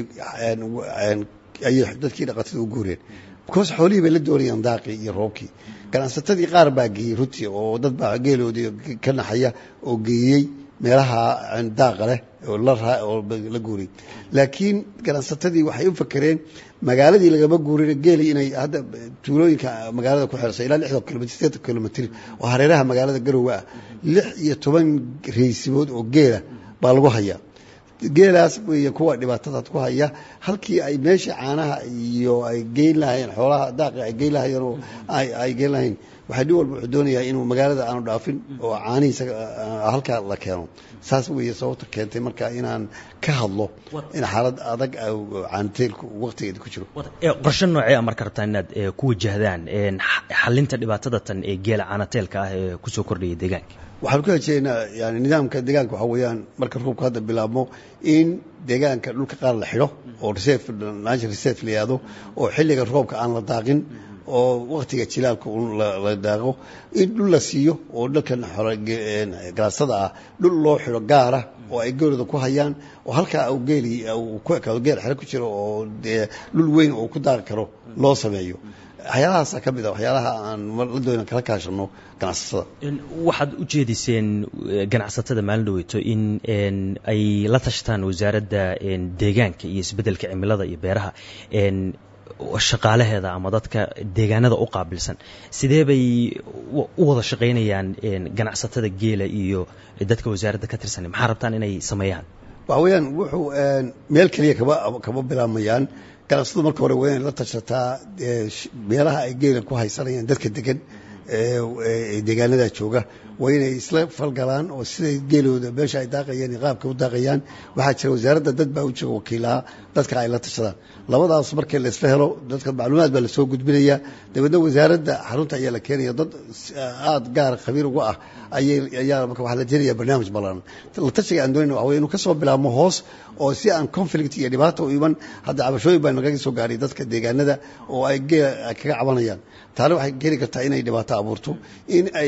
ayay dadkii dhaqatada u guureen because xoolihii bay la doonayaan daaqii iyo roobkii ganacsatadii qaar baa geeyey runtii oo dad baa geeloodii ka naxaya oo geeyey meelaha daaqa leh oo la guuriyey laakiin ganacsatadii waxay u fakereen magaaladii lagama guurin geeli inay hadda tuulooyinka magaalada ku xirsa ilaa lixdan kilomitr sideetan kilomitr oo hareeraha magaalada garowe ah lix iyo toban raysibood oo geela baa lagu hayaa geelaas wey kuwa dhibaatada ku haya halkii ay meesha caanaha iyo ay geyn lahayn xoolaha daaqi ay geyn lahayn oo ay ay geyn lahayn waxay dib walba doonayaa inuu magaalada aanu dhaafin oo caanihiisa halka la keeno saas weeye sababta keentay marka inaan ka hadlo in xaalad adag caanteelku waqtigeeda ku jiro qorshe noocee amar kartaa inaad ku wajahdaan xalinta dhibaatada tan ee geela caanateelka ah ee ku soo kordhaya deegaanka waxaan ku hajeynaa yani nidaamka deegaanka waxa weeyaan marka roobka hadda bilaabmo in deegaanka dhulka qaar la xidho oo reserve national reserve la yiraahdo oo xilliga roobka aan la daaqin oo waqtiga jilaalka la daaqo in dhul la siiyo oo dhulkan galaasada ah dhul loo xidho gaara oo ay geelooda ku hayaan oo halkaa uu geeli uu ku ekaado geel xero ku jiro oo dhul weyn oo ku daaqi karo loo sameeyo waxyaalahaasa ka mid a waxyaalaha aan la doona kala kaashano ganacsatada waxaad u jeediseen ganacsatada maalin dhaweyto in ay la tashtaan wasaaradda deegaanka iyo isbeddelka cimilada iyo beeraha shaqaalaheeda ama dadka deegaanada u qaabilsan sidee bay u wada shaqaynayaan ganacsatada geela iyo dadka wasaaradda ka tirsan maxaa rabtaan inay sameeyaan waxa weeyaan wuxuu meel kaliya kaba kaba bilaamayaan ganacsatadu marka hore waa inay la tashataa meelaha ay geela ku haysanayaan dadka degan ee deegaanada jooga waa inay isla falgalaan oo siday geelooda meesha ay daaqayaan iyo qaabka u daaqayaan waxaa jira wasaaradda dad baa u jooga wakiilaha dadka ay la tashadaan labadaas markii la isla helo dadka macluumaad baa lasoo gudbinaya dabeedna wasaaradda xarunta ayaa la keenaya dad aad gaar khabiir uga ah ayay ayaa marka waxaa la jiraya barnaamij balaaran la tashiga aan doonayna waxa weeye inuu ka soo bilaabmo hoos oo si aan conflict iyo dhibaato u iman hadda cabashooyin baa nagaga soo gaaray dadka deegaanada oo ay geela kaga cabanayaan taana waxay keeni kartaa inay dhibaato abuurto in ay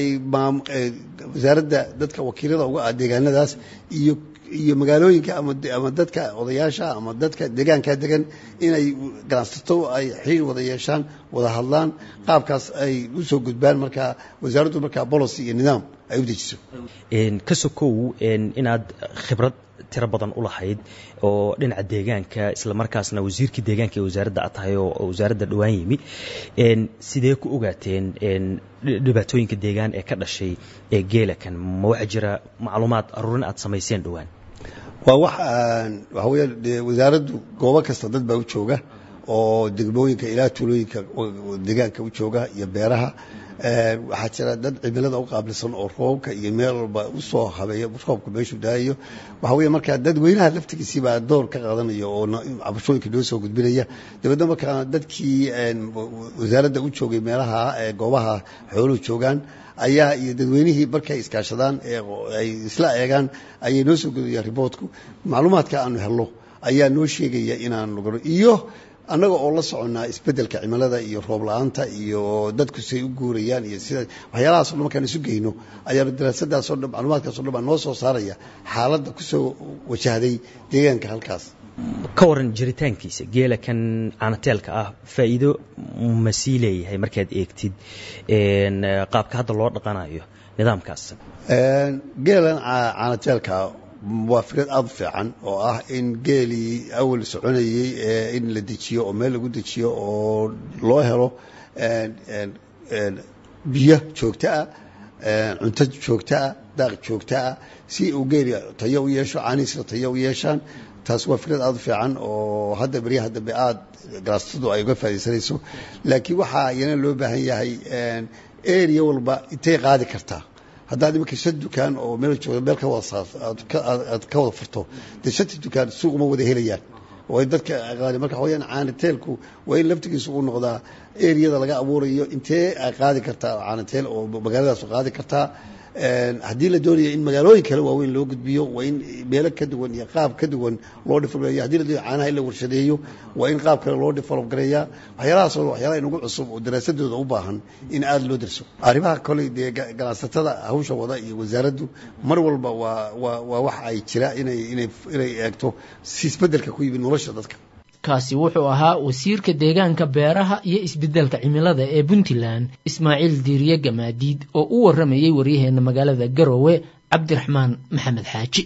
wasaaradda dadka wakiilada uga ah deegaanadaas iyo iyo magaalooyinka ama ama dadka odayaasha ama dadka deegaanka degan inay ganacsato ay xiriir wada yeeshaan wada hadlaan qaabkaas ay u soo gudbaan marka wasaaraddu marka policy iyo nidaam ay u dejiso een ka sokow een inaad khibrad tira badan u lahayd oo dhinaca deegaanka isla markaasna wasiirkii deegaanka ee wasaaradda aad tahay oo wasaaradda dhawaan yimi een sidee ku ogaateen een dhibaatooyinka deegaan ee ka dhashay ee geelakan ma waxa jira macluumaad aruurin aad samayseen dhawaan waa wax waxa weeye wasaaraddu goobo kasta dad baa u jooga oo degmooyinka ilaa tuulooyinka deegaanka u jooga iyo beeraha waxaa jira dad cimilada u qaabilsan oo roobka iyo meel walba u soo habeeya roobka meeshuu daayo waxa weeye markaa dad weynaha laftigiisii baa door ka qaadanayo oo cabashooyinka noo soo gudbinaya dabeedna markaa dadkii wasaaradda u joogay meelaha goobaha xooluhu joogaan ayaa iyo dadweynihii markay iskaashadaan ay isla eegaan ayay noo soo gudayaan riboortku macluumaadka aanu helno ayaa noo sheegaya inaan lugano iyo annaga oo la soconnaa isbeddelka cimilada iyo roob la-aanta iyo dadku say u guurayaan iyo sida waxyaalahaas o dhan markaan isu geyno ayaanu daraasadaasoo dhan macluumaadkaas o dhan baa noo soo saaraya xaaladda ku soo wajahday deegaanka halkaas ka waran jiritaankiisa geela kan caanateelka ah faa'iido ma sii leeyahay markaad eegtid qaabka hadda loo dhaqanayo nidaamkaas geelan caanateelka waa fikrad aad u fiican oo ah in geelii awal soconayey in la dejiyo oo meel lagu dejiyo oo loo helo biyo joogto ah cunto joogto ah daaq joogto ah si uu geeli tayo u yeesho caanihiisna tayo u yeeshaan taas waa fikrad aad u fiican oo hadda beryaha dambe aad ganacsatadu ay uga faa'iidaysanayso laakiin waxaa iyana loo baahan yahay area walba intay qaadi kartaa haddaad iminka shan dukaan oo meel jooga meel ka wada saar aad ka wada furto dee shantii dukaan suuq uma wada helayaan oo ay dadka qaadi marka waxaweyaan caanateelku waa in laftigiisu uu noqdaa eriyada laga abuurayo intee ay qaadi kartaa caanateel oo magaaladaas qaadi kartaa haddii la doonayo in magaalooyin kale waaweyn loo gudbiyo waa in meelo ka duwan iyo qaab ka duwan loo developgareeyo haddii la doonayo caanaha in la warshadeeyo waa in qaab kale loo develop gareeyaa waxyaalahaas oo waxyaalaha inagu cusub oo daraasadooda u baahan in aad loo darso arrimaha koley dee ganacsatada hawsha wada iyo wasaaraddu mar walba waa waa waa wax ay jira inay inay inay eegto si isbeddelka ku yimid nolosha dadka kaasi wuxuu ahaa wasiirka deegaanka beeraha iyo isbeddelka cimilada ee Puntland Ismaaciil Diiriye Gamaadiid oo u waramayay waryaheena magaalada Garowe Cabdiraxmaan Maxamed Xaaji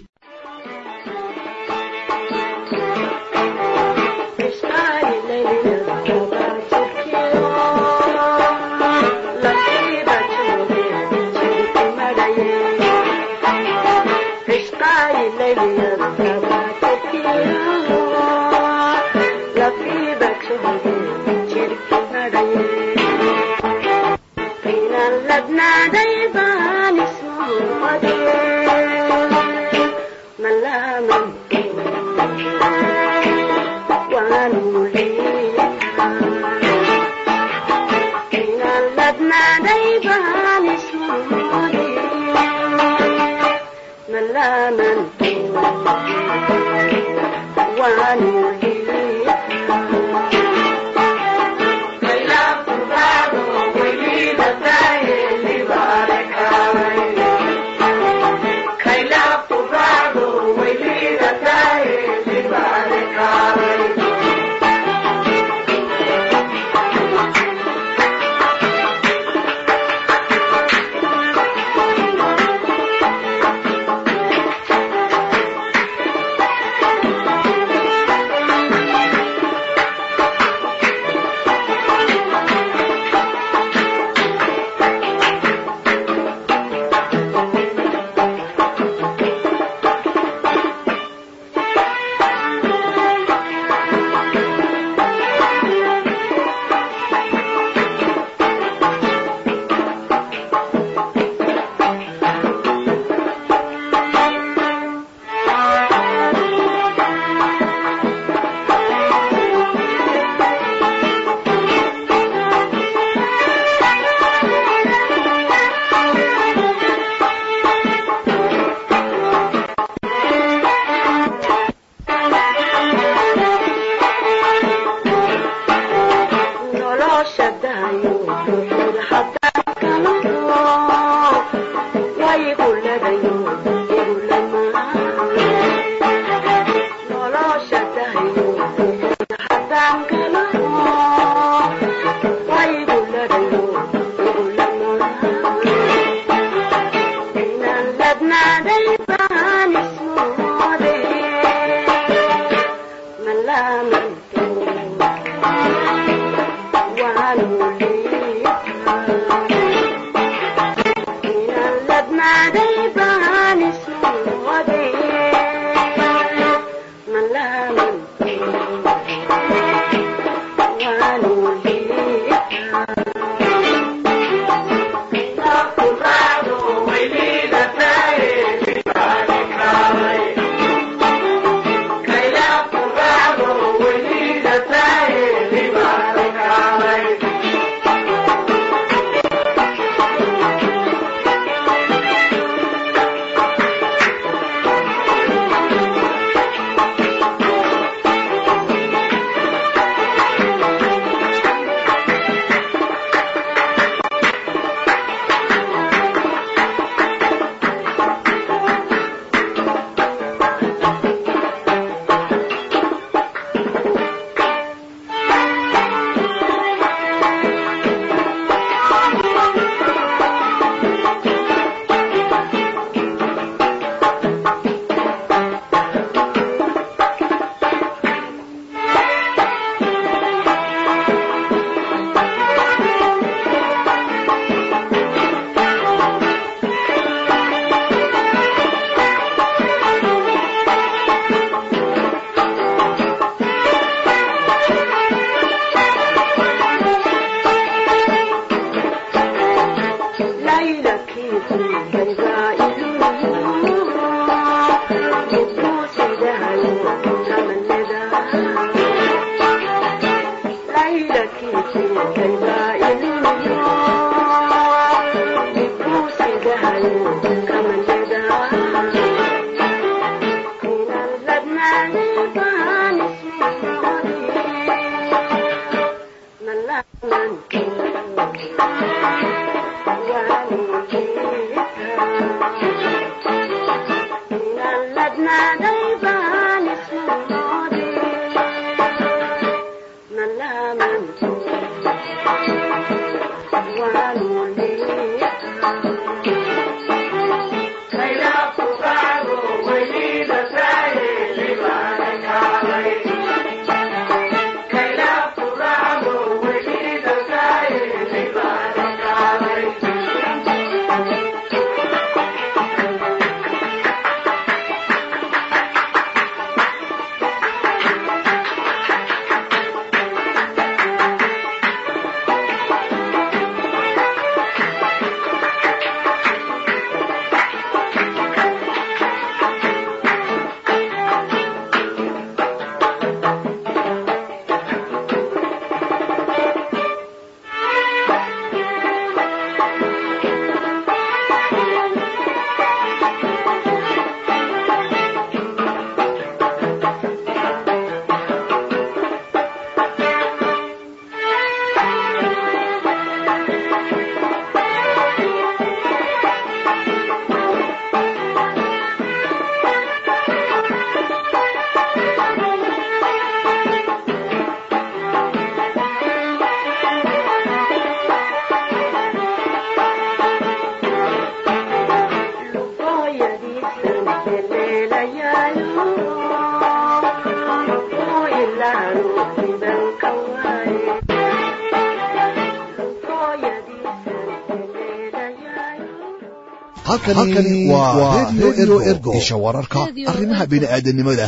halkani waa radio ergo isha wararka arrimaha bini'aadanimada.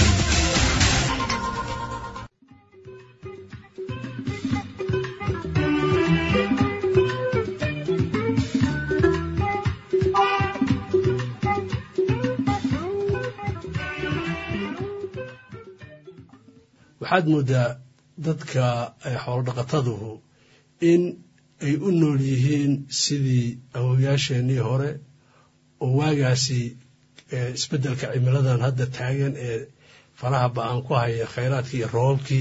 waxaad moodaa dadka xoolo dhaqataduhu in ay u nool yihiin sidii awoowayaasheenii hore oo waagaasi isbeddelka cimiladan hadda taagan ee faraha ba-aan ku haya khayraadkii iyo roobabkii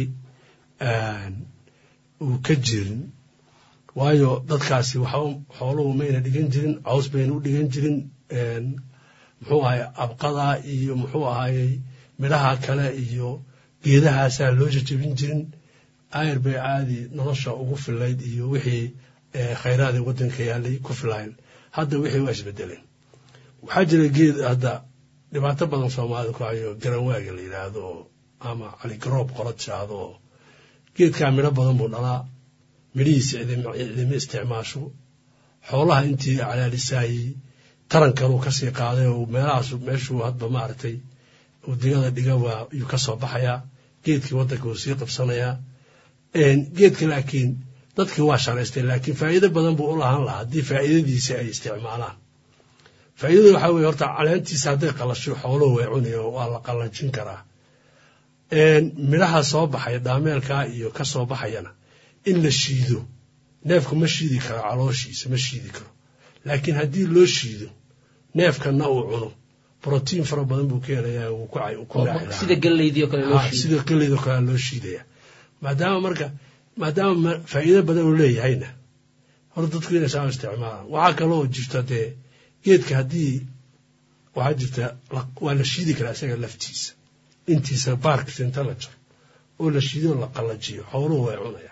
uu ka jirin waayo dadkaasi waxa xooluhu mayna dhigan jirin caws bayna u dhigan jirin muxuu ahay abqada iyo muxuu ahayey midhaha kale iyo geedahaasaa loo jajabin jirin ayr bay caadi nolosha ugu filayd iyo wixii khayraadii waddanka yaalay ku filayn hadda wixii waa isbedeleen waxaa jira geed hadda dhibaato badan soomaalida ku hayo garanwaaga la yidhaahdo ama caligaroob qola tiraahdo geedkaa midho badan buu dhalaa midhihiisa cidima isticmaasho xoolaha intii calaalisaayey tarankanuu kasii qaaday oo meelahaas meeshuu hadba maaragtay uu digada dhigaba ayuu ka soo baxayaa geedkii waddanka uu sii qabsanayaa geedka laakiin dadkii waa sharaystay laakiin faa'iido badan buu u lahaan lahaa haddii faa'iidadiisa ay isticmaalaan faa'iidada waxaa weeye horta caleentiisa hadday qalasho xooluhu way cunayo waa la qallajin karaa midhaha soo baxaya dhaameelkaa iyo ka soo baxayana in la shiido neefku ma shiidi karo calooshiisa ma shiidi karo laakiin haddii loo shiido neefkana uu cuno brotiin fara badan buu ka helayaa uu ku sida galeydii kale loo shiido sida galeydii kale loo shiidaya maadaama marka maadaama faa'iido badan uu leeyahayna hor dadku inay saa isticmaalaan waxaa kaloo jirta dee geedka haddii waxaa jirta waa la shiidi karaa isaga laftiisa intiisa baarkiisa inta la jaro oo la shiido la qallajiyo xooluhu way cunayaan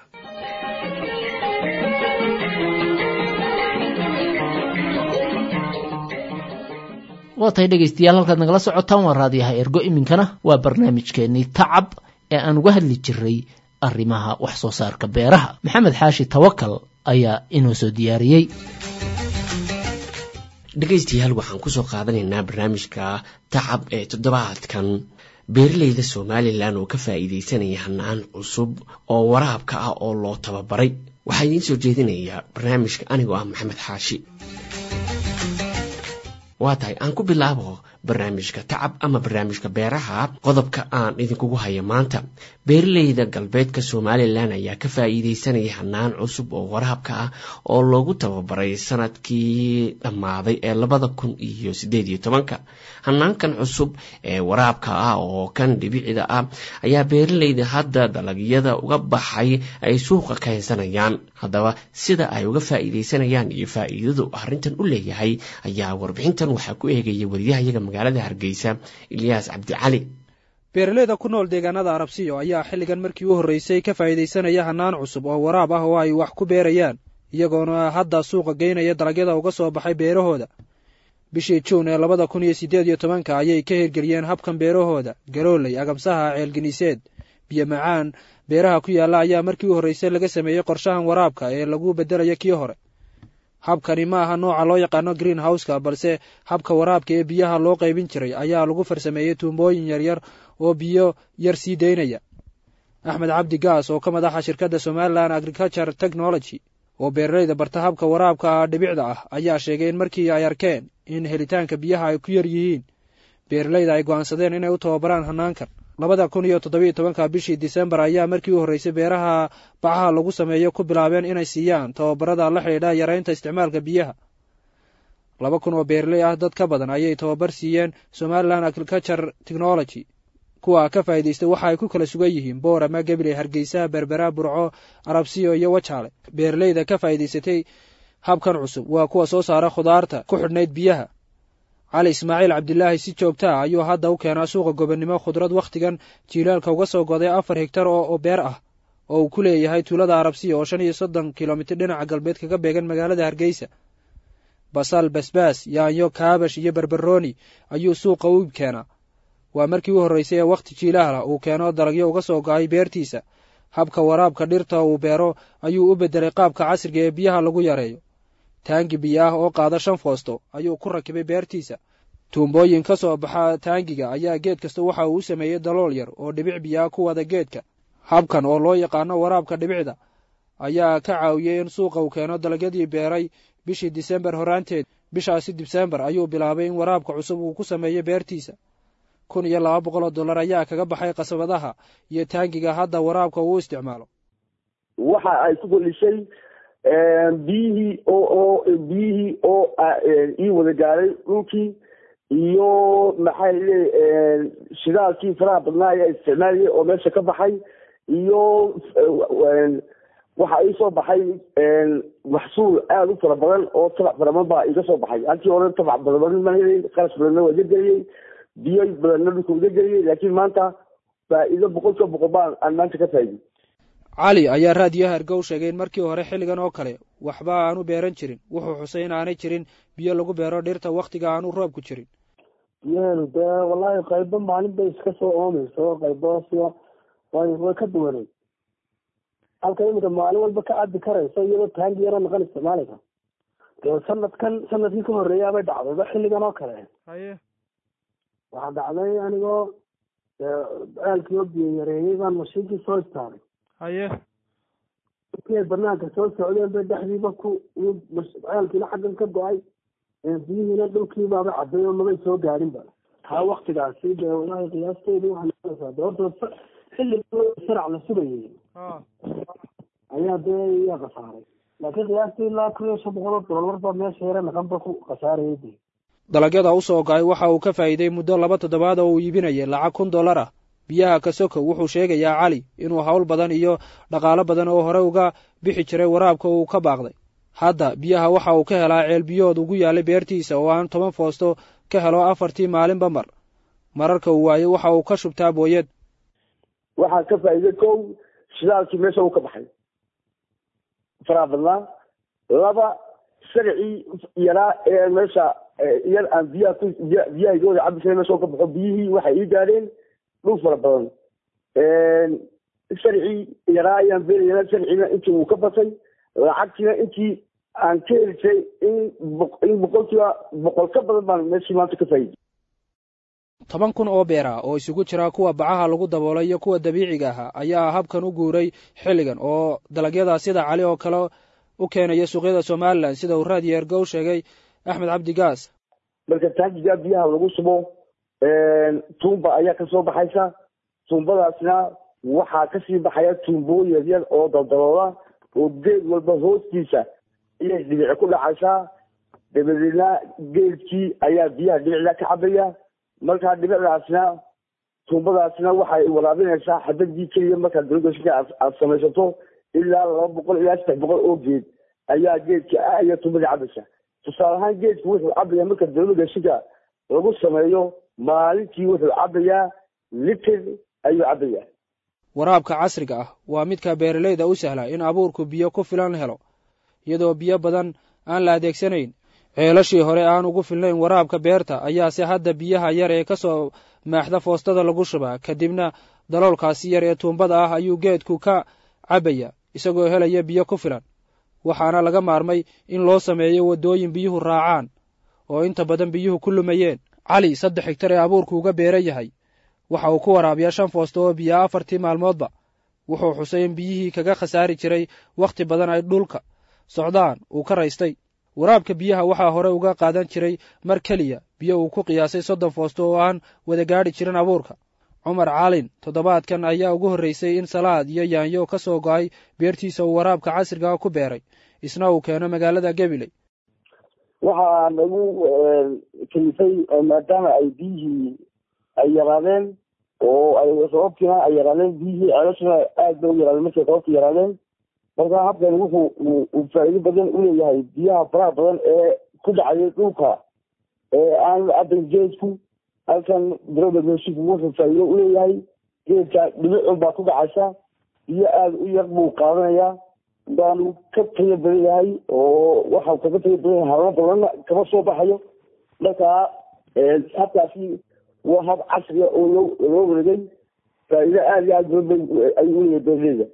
waa tahay dhegaystayaal halkaad nagala socotaan waa raadiyaha ergo iminkana waa barnaamijkeennii tacab ee aan uga hadli jiray arrimaha wax soo saarka beeraha maxamed xaashi tawakal ayaa inoo soo diyaariyey dhegaystayaal waxaan ku soo qaadanaynaa barnaamijka tacab ee toddobaadkan beeralayda somalilan oo ka faa'iidaysanaya hanaan cusub oo waraabka ah oo loo tababaray waxaa idiin soo jeedinayaa barnaamijka anigoo ah maxamed xaashi waa tahay aan ku bilaabo barnaamijka tacab ama barnaamijka beeraha qodobka aan idinkugu hayo maanta beeralayda galbeedka somalilan ayaa ka faa'iidaysanaya hanaan cusub oo waraabka ah oo loogu tababaray sanadkii dhammaaday ee labada kun iyo siddeed iyo tobanka hanaankan cusub ee waraabka ah oo kan dhibicida ah ayaa beeralayda hadda dalagyada uga baxay ay suuqa ka haysanayaan haddaba sida ay uga faa'iidaysanayaan iyo faa'iidadu arrintan u leeyahay ayaa warbixintan waxaa ku eegaya wariyahayaga magaalada hargeysa ilyaas cabdicali beeralayda ku nool deegaanada arabsiyo ayaa xilligan markii u horreysay ka faa'iidaysanaya hanaan cusub oo waraab ah oo ay wax ku beerayaan iyagoona hadda suuqa geynaya dalagyada uga soo baxay beerahooda bishii juun ee labada kun iyo siddeed iyo tobanka ayay ka hirgeliyeen habkan beerahooda garooley agamsaha ceelginiseed biyo macaan beeraha ku yaalla ayaa markii u horreysay laga sameeyey qorshahan waraabka ee lagu beddelayo kii hore habkani ma aha nooca loo yaqaano green houseka balse habka waraabka ee biyaha loo qaybin jiray ayaa lagu farsameeyey tuumbooyin yaryar oo biyo yar sii daynaya axmed cabdi gaas oo ka madaxa shirkadda somalilan agriculture technology oo beeralayda barta habka waraabka dhibicda ah ayaa sheegay in markii ay arkeen in helitaanka biyaha ay ku yar yihiin beeralayda ay go'aansadeen inay u tababaraan hanaankan labada kun iyo toddobiyo tobanka bishii disembar ayaa markii u horreysay beeraha bacaha lagu sameeyo ku bilaabeen inay siiyaan tababarada la xidhiidha yaraynta isticmaalka biyaha laba kun oo beeraley ah dad ka badan ayay tababar siiyeen somalilan agriculture technology kuwa ka faa'iidaystay waxa ay ku kala sugan yihiin boorama gabiley hargeysa berbera burco arabsiyo iyo wajaale beeralayda ka faa'iidaysatay habkan cusub waa kuwa soo saara khudaarta ku xidhnayd biyaha cali ismaaciil cabdilaahi si joogta ayuu hadda u keenaa suuqa gobonnimo khudrad wakhtigan jiilaalka uga soo goday afar hegtar oo beer ah oo uu ku leeyahay tuulada arabsiya oo shan iyo soddon kilomitir dhinaca galbeed kaga beegan magaalada hargeysa basal basbaas yaanyo kaabash iyo berberooni ayuu suuqa u keenaa waa markii u horreysay ee wakhti jiilahla uu keeno dalagyo uga soo go'ay beertiisa habka waraabka dhirta uu beero ayuu u beddelay qaabka casriga ee biyaha lagu yareeyo taangi biyo ah oo qaada shan foosto ayuu ku rakibay beertiisa tuumbooyin ka soo baxa taangiga ayaa geed kasta waxa uu u sameeyey dalool yar oo dhibic biyaha ku wada geedka habkan oo loo yaqaano waraabka dhibicda ayaa ka caawiyey in suuqa uu keeno dalagyadii beeray bishii disembar horaanteed bishaasi disembar ayuu bilaabay in waraabka cusub uu ku sameeyo beertiisa kun iyo laba boqol oo dollar ayaa kaga baxay qasabadaha iyo taangiga hadda waraabka uu isticmaalo waxa ay ku golishay biyihii oo oo biyihii oo ii wada gaaray dhulkii iyo maxay leeyahay shidaalkii faraha badnaa ayaa isticmaalayay oo meesha ka baxay iyo waxa ii soo baxay maxsuul aada u fara badan oo tabac farabadan baa iga soo baxay halkii hore tabac badan ma helay kharash badanna waa iga geliyey biyo badanna dhulka iga geliyey laakiin maanta faa'iido boqolkiiba boqol baan aan maanta ka faa'iiday cali ayaa raadiyo hargow sheegay in markii hore xilligan oo kale waxba aanu beeran jirin wuxuu xusay in aanay jirin biyo lagu beero dhirta wakhtiga aanu roobku jirin biyaheenu dee wallaahi qaybo maalin bay iska soo oomayso qaybo siyo way way ka duwanay halka iminka maalin walba ka cabbi karayso iyadoo taangi yaro naqan isticmaalaysa dee sanadkan sanadkii ka horreeyaa bay dhacdayba xilligan oo kale haye waxaa dhacday anigoo ceelkii oo biyo yareeyey baan mashiinkii soo istaagay haye markii ay banaanka soo socdeen bay dhexdiiba ku ceelkiina xaggan ka go-ay biyihiina dhulkiibaaba caday oo mabay soo gaadhinba taa waktigaasi dee walahi qiyaasteedu waxaa de horta xilli sarac la sugayay ayaa dee iyaa khasaaray laakiin qiyaastii ilaa kun iyo shan boqol oo dollar baa meesha yare naqanba ku khasaarayay de dalagyada usoo go-ay waxa uu ka faa'iiday muddo laba toddobaad oo uu iibinayay lacag kun dollar ah biyaha kasoko wuxuu sheegayaa cali inuu hawl badan iyo dhaqaalo badan oo hore uga bixi jiray waraabka uu ka baaqday hadda biyaha waxa uu ka helaa ceel biyood ugu yaalay beertiisa oo aan toban foosto ka helo afartii maalinba mar mararka uu waayo waxa uu ka shubtaa booyad waxaa ka faa'iiday kow shidaalkii meesha uu ka baxay faraha badnaa laba sharcii yaraa ee meesha iyar aan biyaha ku biyahayooda cabbi jiray meesha uu ka baxo biyihii waxay ii gaadheen dhul fara badan sharcii yaraa ayaan beerayana sharciina intii uu ka batay lacagtiina intii aan ka heli jiray in in boqolkiiba boqol ka badan baan meeshii maanta ka faa'iiday toban kun oo beera oo isugu jira kuwa bacaha lagu daboolay iyo kuwa dabiiciga ah ayaa habkan u guuray xilligan oo dalagyada sida cali oo kale u keenaya suuqyada somalilan sida uu raadiyo ergow sheegay axmed cabdi gaas marka taajiga biyaha lagu subo tuumba ayaa kasoo baxaysa tuumbadaasna waxaa kasii baxaya tuumbooyin yaryar oo daldalooda oo geed walba hoostiisa ayay dhibici ku dhacaysaa dabadeedna geedkii ayaa biyaha dhibicda ka cabaya markaa dhibicdaasna tuumbadaasna waxay waraabinaysaa xadadii keliya markaad dalagashiga aad samaysato ilaa laba boqol ilaa saddex boqol oo geed ayaa geedka ayaa tuumbadii cabaysa tusaale ahaan geedku wuxuu cabaya marka dalagashiga lagu sameeyo maalintii wuxuu cabayaa liter ayuu cabayaa waraabka casriga ah waa midka beeralayda u sahla in abuurku biyo ku filan helo iyadoo biyo badan aan la adeegsanayn ceelashii hore aan ugu filnayn waraabka beerta ayaase hadda biyaha yar ee ka soo maaxda foostada lagu shubaa kadibna daloolkaasi yar ee tuumbada ah ayuu geedku ka cabaya isagoo helaya biyo ku filan waxaana laga maarmay in loo sameeyo waddooyin biyuhu raacaan oo inta badan biyuhu ku lumayeen cali saddex higtar ee abuurku uga beeran yahay waxa uu ku waraabiyaa shan foosto oo biyaa afartii maalmoodba wuxuu xusay in biyihii kaga khasaari jiray wakhti badan ay dhulka socdaan uu ka raystay waraabka biyaha waxaa hore uga qaadan jiray mar keliya biyo uu ku qiyaasay soddon foosto oo aan wada gaadhi jirin abuurka cumar caalin toddobaadkan ayaa ugu horraysay in salaad iyo yaanyo ka soo go'ay beertiisa uu waraabka casrigaa ku beeray isna uu keeno magaalada gabiley waxaa nagu kalifay maadaama ay biyihii ay yaraadeen oo ay sababtiina ay yaraadeen biyihii ceelashana aad bay u yaraadeen markay sababta yaraadeen marka habkan wuxuu uu faa'iido badan u leeyahay biyaha faraha badan ee ku dhacaya dhulka ee aan cabayn geedku halkan drawladmeshinku wuxuu faa'iido u leeyahay geedka dhibicun baa ku dhacaysa biyo aada u yar buu qaadanayaa baanu ka tayo badan yahay oo waxau kaga tayo badan yahay haba badanna kama soo baxayo marka habkaasi waa hab casriga oo loo loo wareegay faa'iido aada iyo aad badan ayuu u leeyahay beeraleyda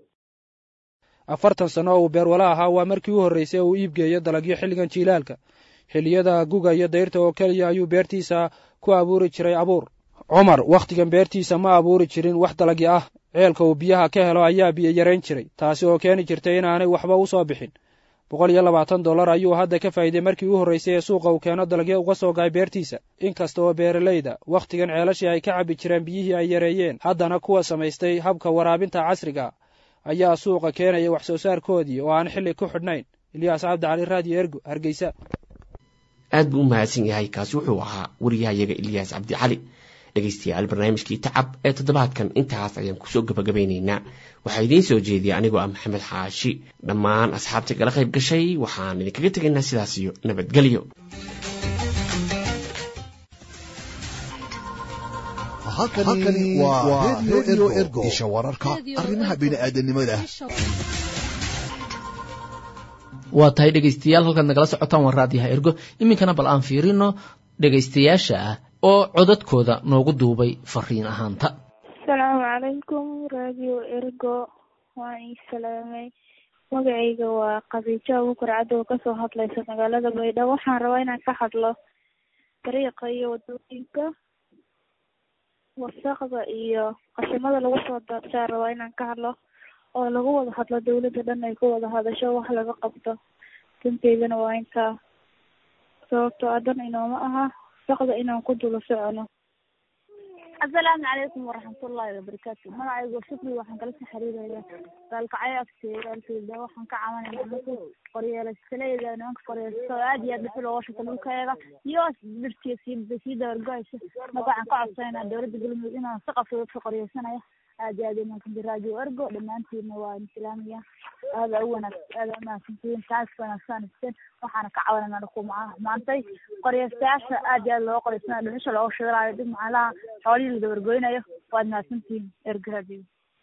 afartan sano oo uu beerwala ahaa waa markii u horraysay uu iibgeeyo dalagyo xilligan jiilaalka xilliyada guga iyo dayrta oo keliya ayuu beertiisa ku abuuri jiray abuur cumar wakhtigan beertiisa ma abuuri jirin wax dalagyo ah ceelka uu biyaha ka helo ayaa biyo yarayn jiray taasi oo keeni jirtay inaanay waxba u soo bixin boqol iyo labaatan dollar ayuu hadda ka faa'iiday markii u horraysay ee suuqa uu keeno dalagyo uga soo gacay beertiisa inkasta oo beeralayda wakhtigan ceelashii ay ka cabbi jireen biyihii ay yareeyeen haddana kuwa samaystay habka waraabinta casriga ayaa suuqa keenaya wax soo saarkoodii oo aan xilli ku xidhnayn ilyaas cabdi cali raadiyo ergo hargeysa aad buu u mahadsan yahay kaasi wuxuu ahaa wariyahayaga ilyaas cabdi cali dhegaystayaal barnaamijkii tacab ee toddobaadkan intaas ayaan kusoo gabagabeynaynaa waxaa idiin soo jeediyay anigoo ah maxamed xaashi dhammaan asxaabta kala qayb gashay waxaan idinkaga tegaynaa sidaas iyo nabadgelyo halkani waa radio ergo isha wararka arrimaha bini'aadanimada. waa tahay dhegaystayaal halkaad nagala socotaan waa raadiyaha ergo. iminkana bal aan fiirino dhegaystayaasha ah oo codadkooda noogu duubay fariin ahaanta. asalaamu calaykum radio ergo, waan ii salaamay. magacayga waa Khadiija Abuukar Cabdi oo kasoo hadlaysa magaalada Baydhabo. waxaan rabaa inaan ka hadlo dariiqa iyo wadooyinka, wasaqda iyo qashamada lagu soo daadshaa. rabaa inaan ka hadlo oo lagu wada hadlo, dawladda dhan ay ku wada hadasho, wax laga qabto. danteydana waa intaa, sababtoo ah dan inooma aha wasaqda inaan ku dula socono. asalaamu calaykum waraxmatullaahi wabarakaatu. magacaygu shukri, waxaan kala soo xiriirayaa gaalkacyo agteeda alkeeda. waxaan ka caawinaynaa marka qoryeelashaleeda nimanka qoryeelashada aad iyo aad dhuxul ooga shaqo dhulkayaga iyo dhirtiya sii sii dabargo-aysa. marka waxaan ka codsanaynaa dowladda galmudug inaan si qabto dadka qoryeelsanaya. aad iyo aad imankan radio ergo dhammaantiina waa islaamiya. aada u wanaag aada u mahadsantihiin, taas wanaagsan isteen. waxaana ka caawinaynaa dhukumaa maantay qoryeelsayaasha aad iyo aad looga qoryeelsanaya, dhuxusha looga shaqeynaayo, dib macalaha xoolihii la dabargoynayo. waad mahadsantihiin ergo radio.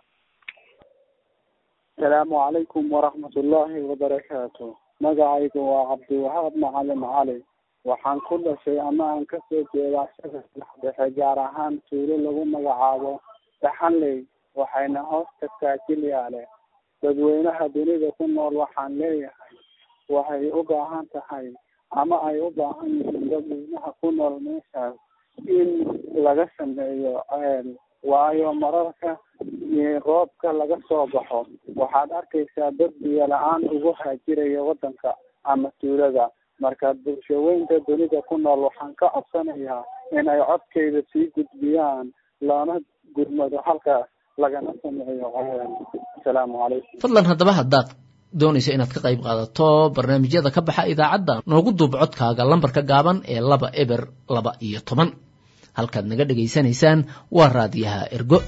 asalaamu calaykum waraxmatullaahi wabarakaatu. magacaygu waa cabdiwahaab macalin cali. waxaan ku dhashay ama aan kasoo jeedaa shabeellaha dhexe, gaar ahaan tuulo lagu magacaabo Daxanley, waxayna hoos tagtaa Jilyaale. dadweynaha dunida ku nool waxaan leeyahay waxay u baahan tahay ama ay u baahan yihiin dadweynaha ku nool meeshaas in laga sameeyo ceel, waayo mararka roobka laga soo baxo waxaad arkaysaa dad biyo la-aan ugu haajiraya wadanka ama tuulada. marka bulshooyinka dunida ku nool waxaan ka codsanayaa inay codkeyda sii gudbiyaan, lana gurmado halkaas lagana sameeyo ceel. asalaamu calaykum. fadlan haddaba haddaad doonayso inaad ka qayb qaadato barnaamijyada ka baxa idaacadda, noogu duub codkaaga lambarka gaaban ee laba eber laba iyo toban. halkaad naga dhegaysanaysaan waa raadiyaha ergo.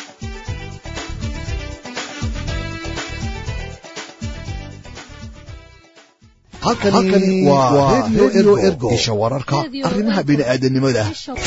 halkani waa radio ergo isha wararka arrimaha bini'aadanimada.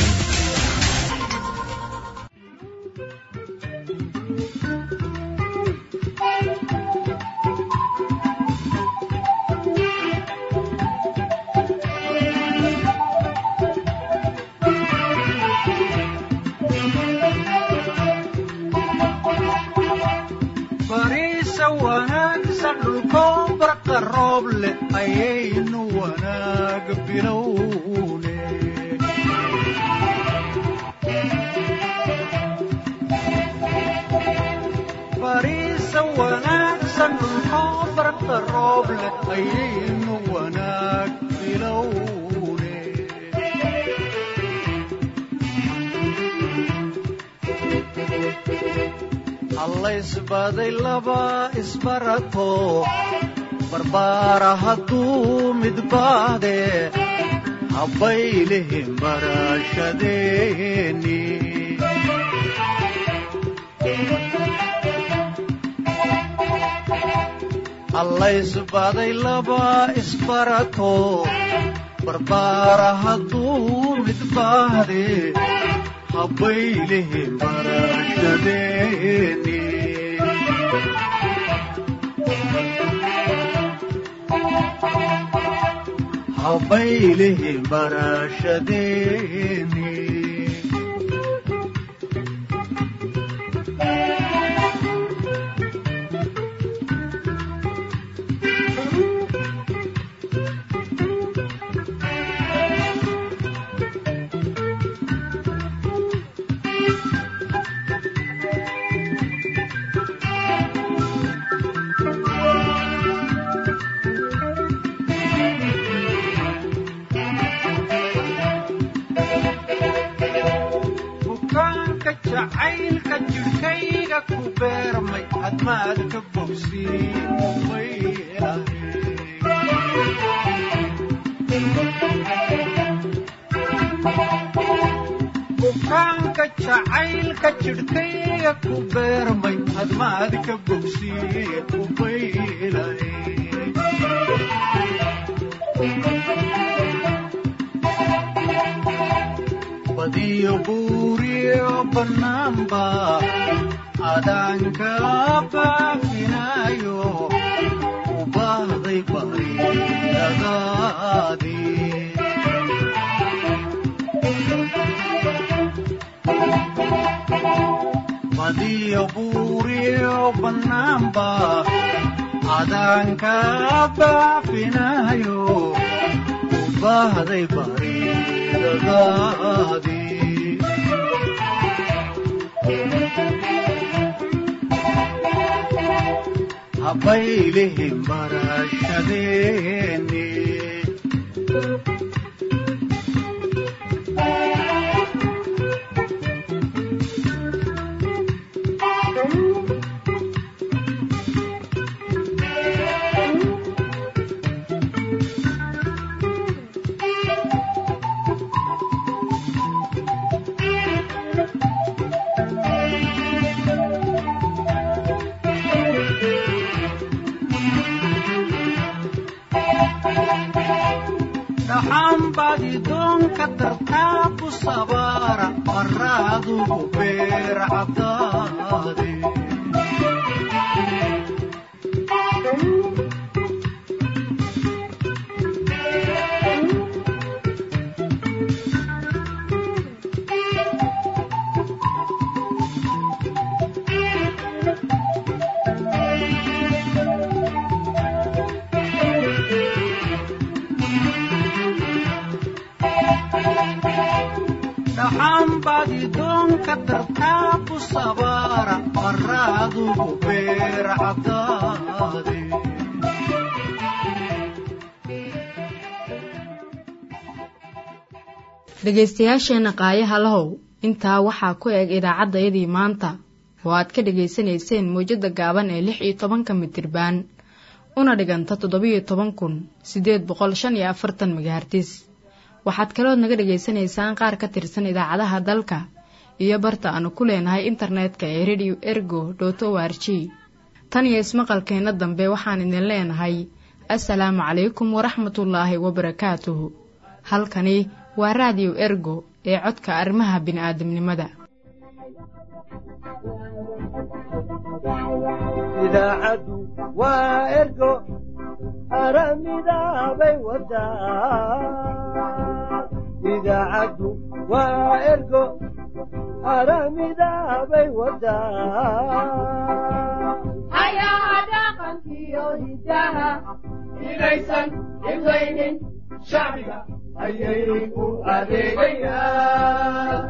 allaysbaday laba isbarato barbaara hadduu midbaade habbaylihin barashadeeni. allaysbaday laba isbarato barbaara hadduu midbaade habbaylihin barashadeeni. habbaylihin barashadeeni. jacaylka jirkayga ku beermay hadmaad ka bogsiin bukaanka jacaylka jirkayga ku beermay hadmaad ka bogsiin ubaylahay badiyo buuri buuriyo bannaanba adaanka baafinayo u baahday bariidadaadii badiyo buuriyo bannaanba adaanka baafinayo u baahday bariidadaadii habaylihim barashadeeni dhaxanbadi doonka dartaabu sabaara maraadugu beer cadaade dhaxanbadi doonka dartaabu sabaara maraadugu beer cadaade dhegaystayaasheenna qaayaha lahow intaa waxaa ku eg idaacaddayadii maanta oo aad ka dhegaysanayseen mawjadda gaaban ee lix iyo tobanka mitirbaan una dhiganta toddobiyo toban kun siddeed boqol shan iyo afartan megahertis waxaad kalood naga dhegaysanaysaan qaar ka tirsan idaacadaha dalka iyo barta aanu ku leenahay internetka ee radio ergo dot o r g tan iyo ismaqalkeenna dambe waxaan idin leenahay assalaamu calaykum waraxmatullaahi wabarakaatuhu halkani waa radio ergo ee codka arrimaha bini'aadamnimada idaacaddu waa ergo aramidaabay wadaa idaacaddu waa ergo aramidaabay wadaa hayaha dhaqankiyo hidaha inaysan imlaynin shacbiga ayay u adeegayaan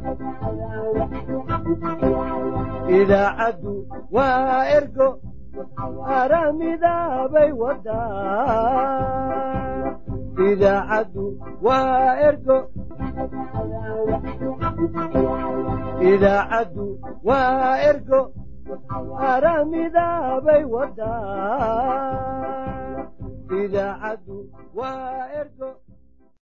idaacaddu waa ergo aramidaabay wadaa idaacaddu waa ergo idaacaddu waa ergo aramidaabay wadaa idaacaddu waa ergo